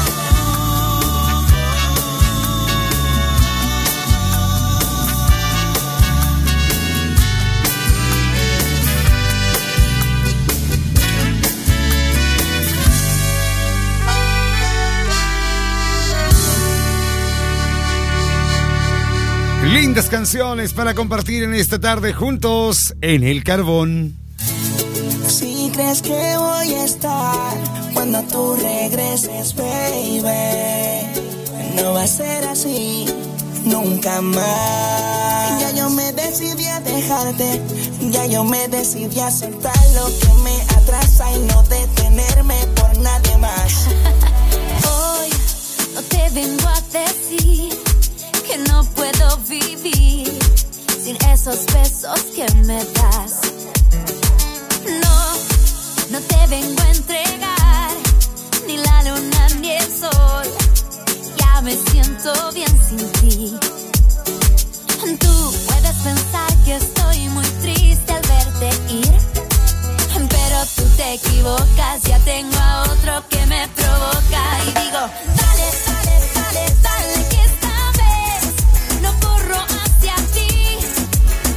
Lindas canciones para compartir en esta tarde juntos en El Carbón.
Si crees que voy a estar cuando tú regreses, baby, no va a ser así nunca más. Ya yo me decidí a dejarte, ya yo me decidí a aceptar lo que me atrasa y no detenerme por nadie más.
Hoy no te vengo a decir que no puedo vivir sin esos besos que me das. No, no te vengo a entregar ni la luna ni el sol. Ya me siento bien sin ti. Tú puedes pensar que estoy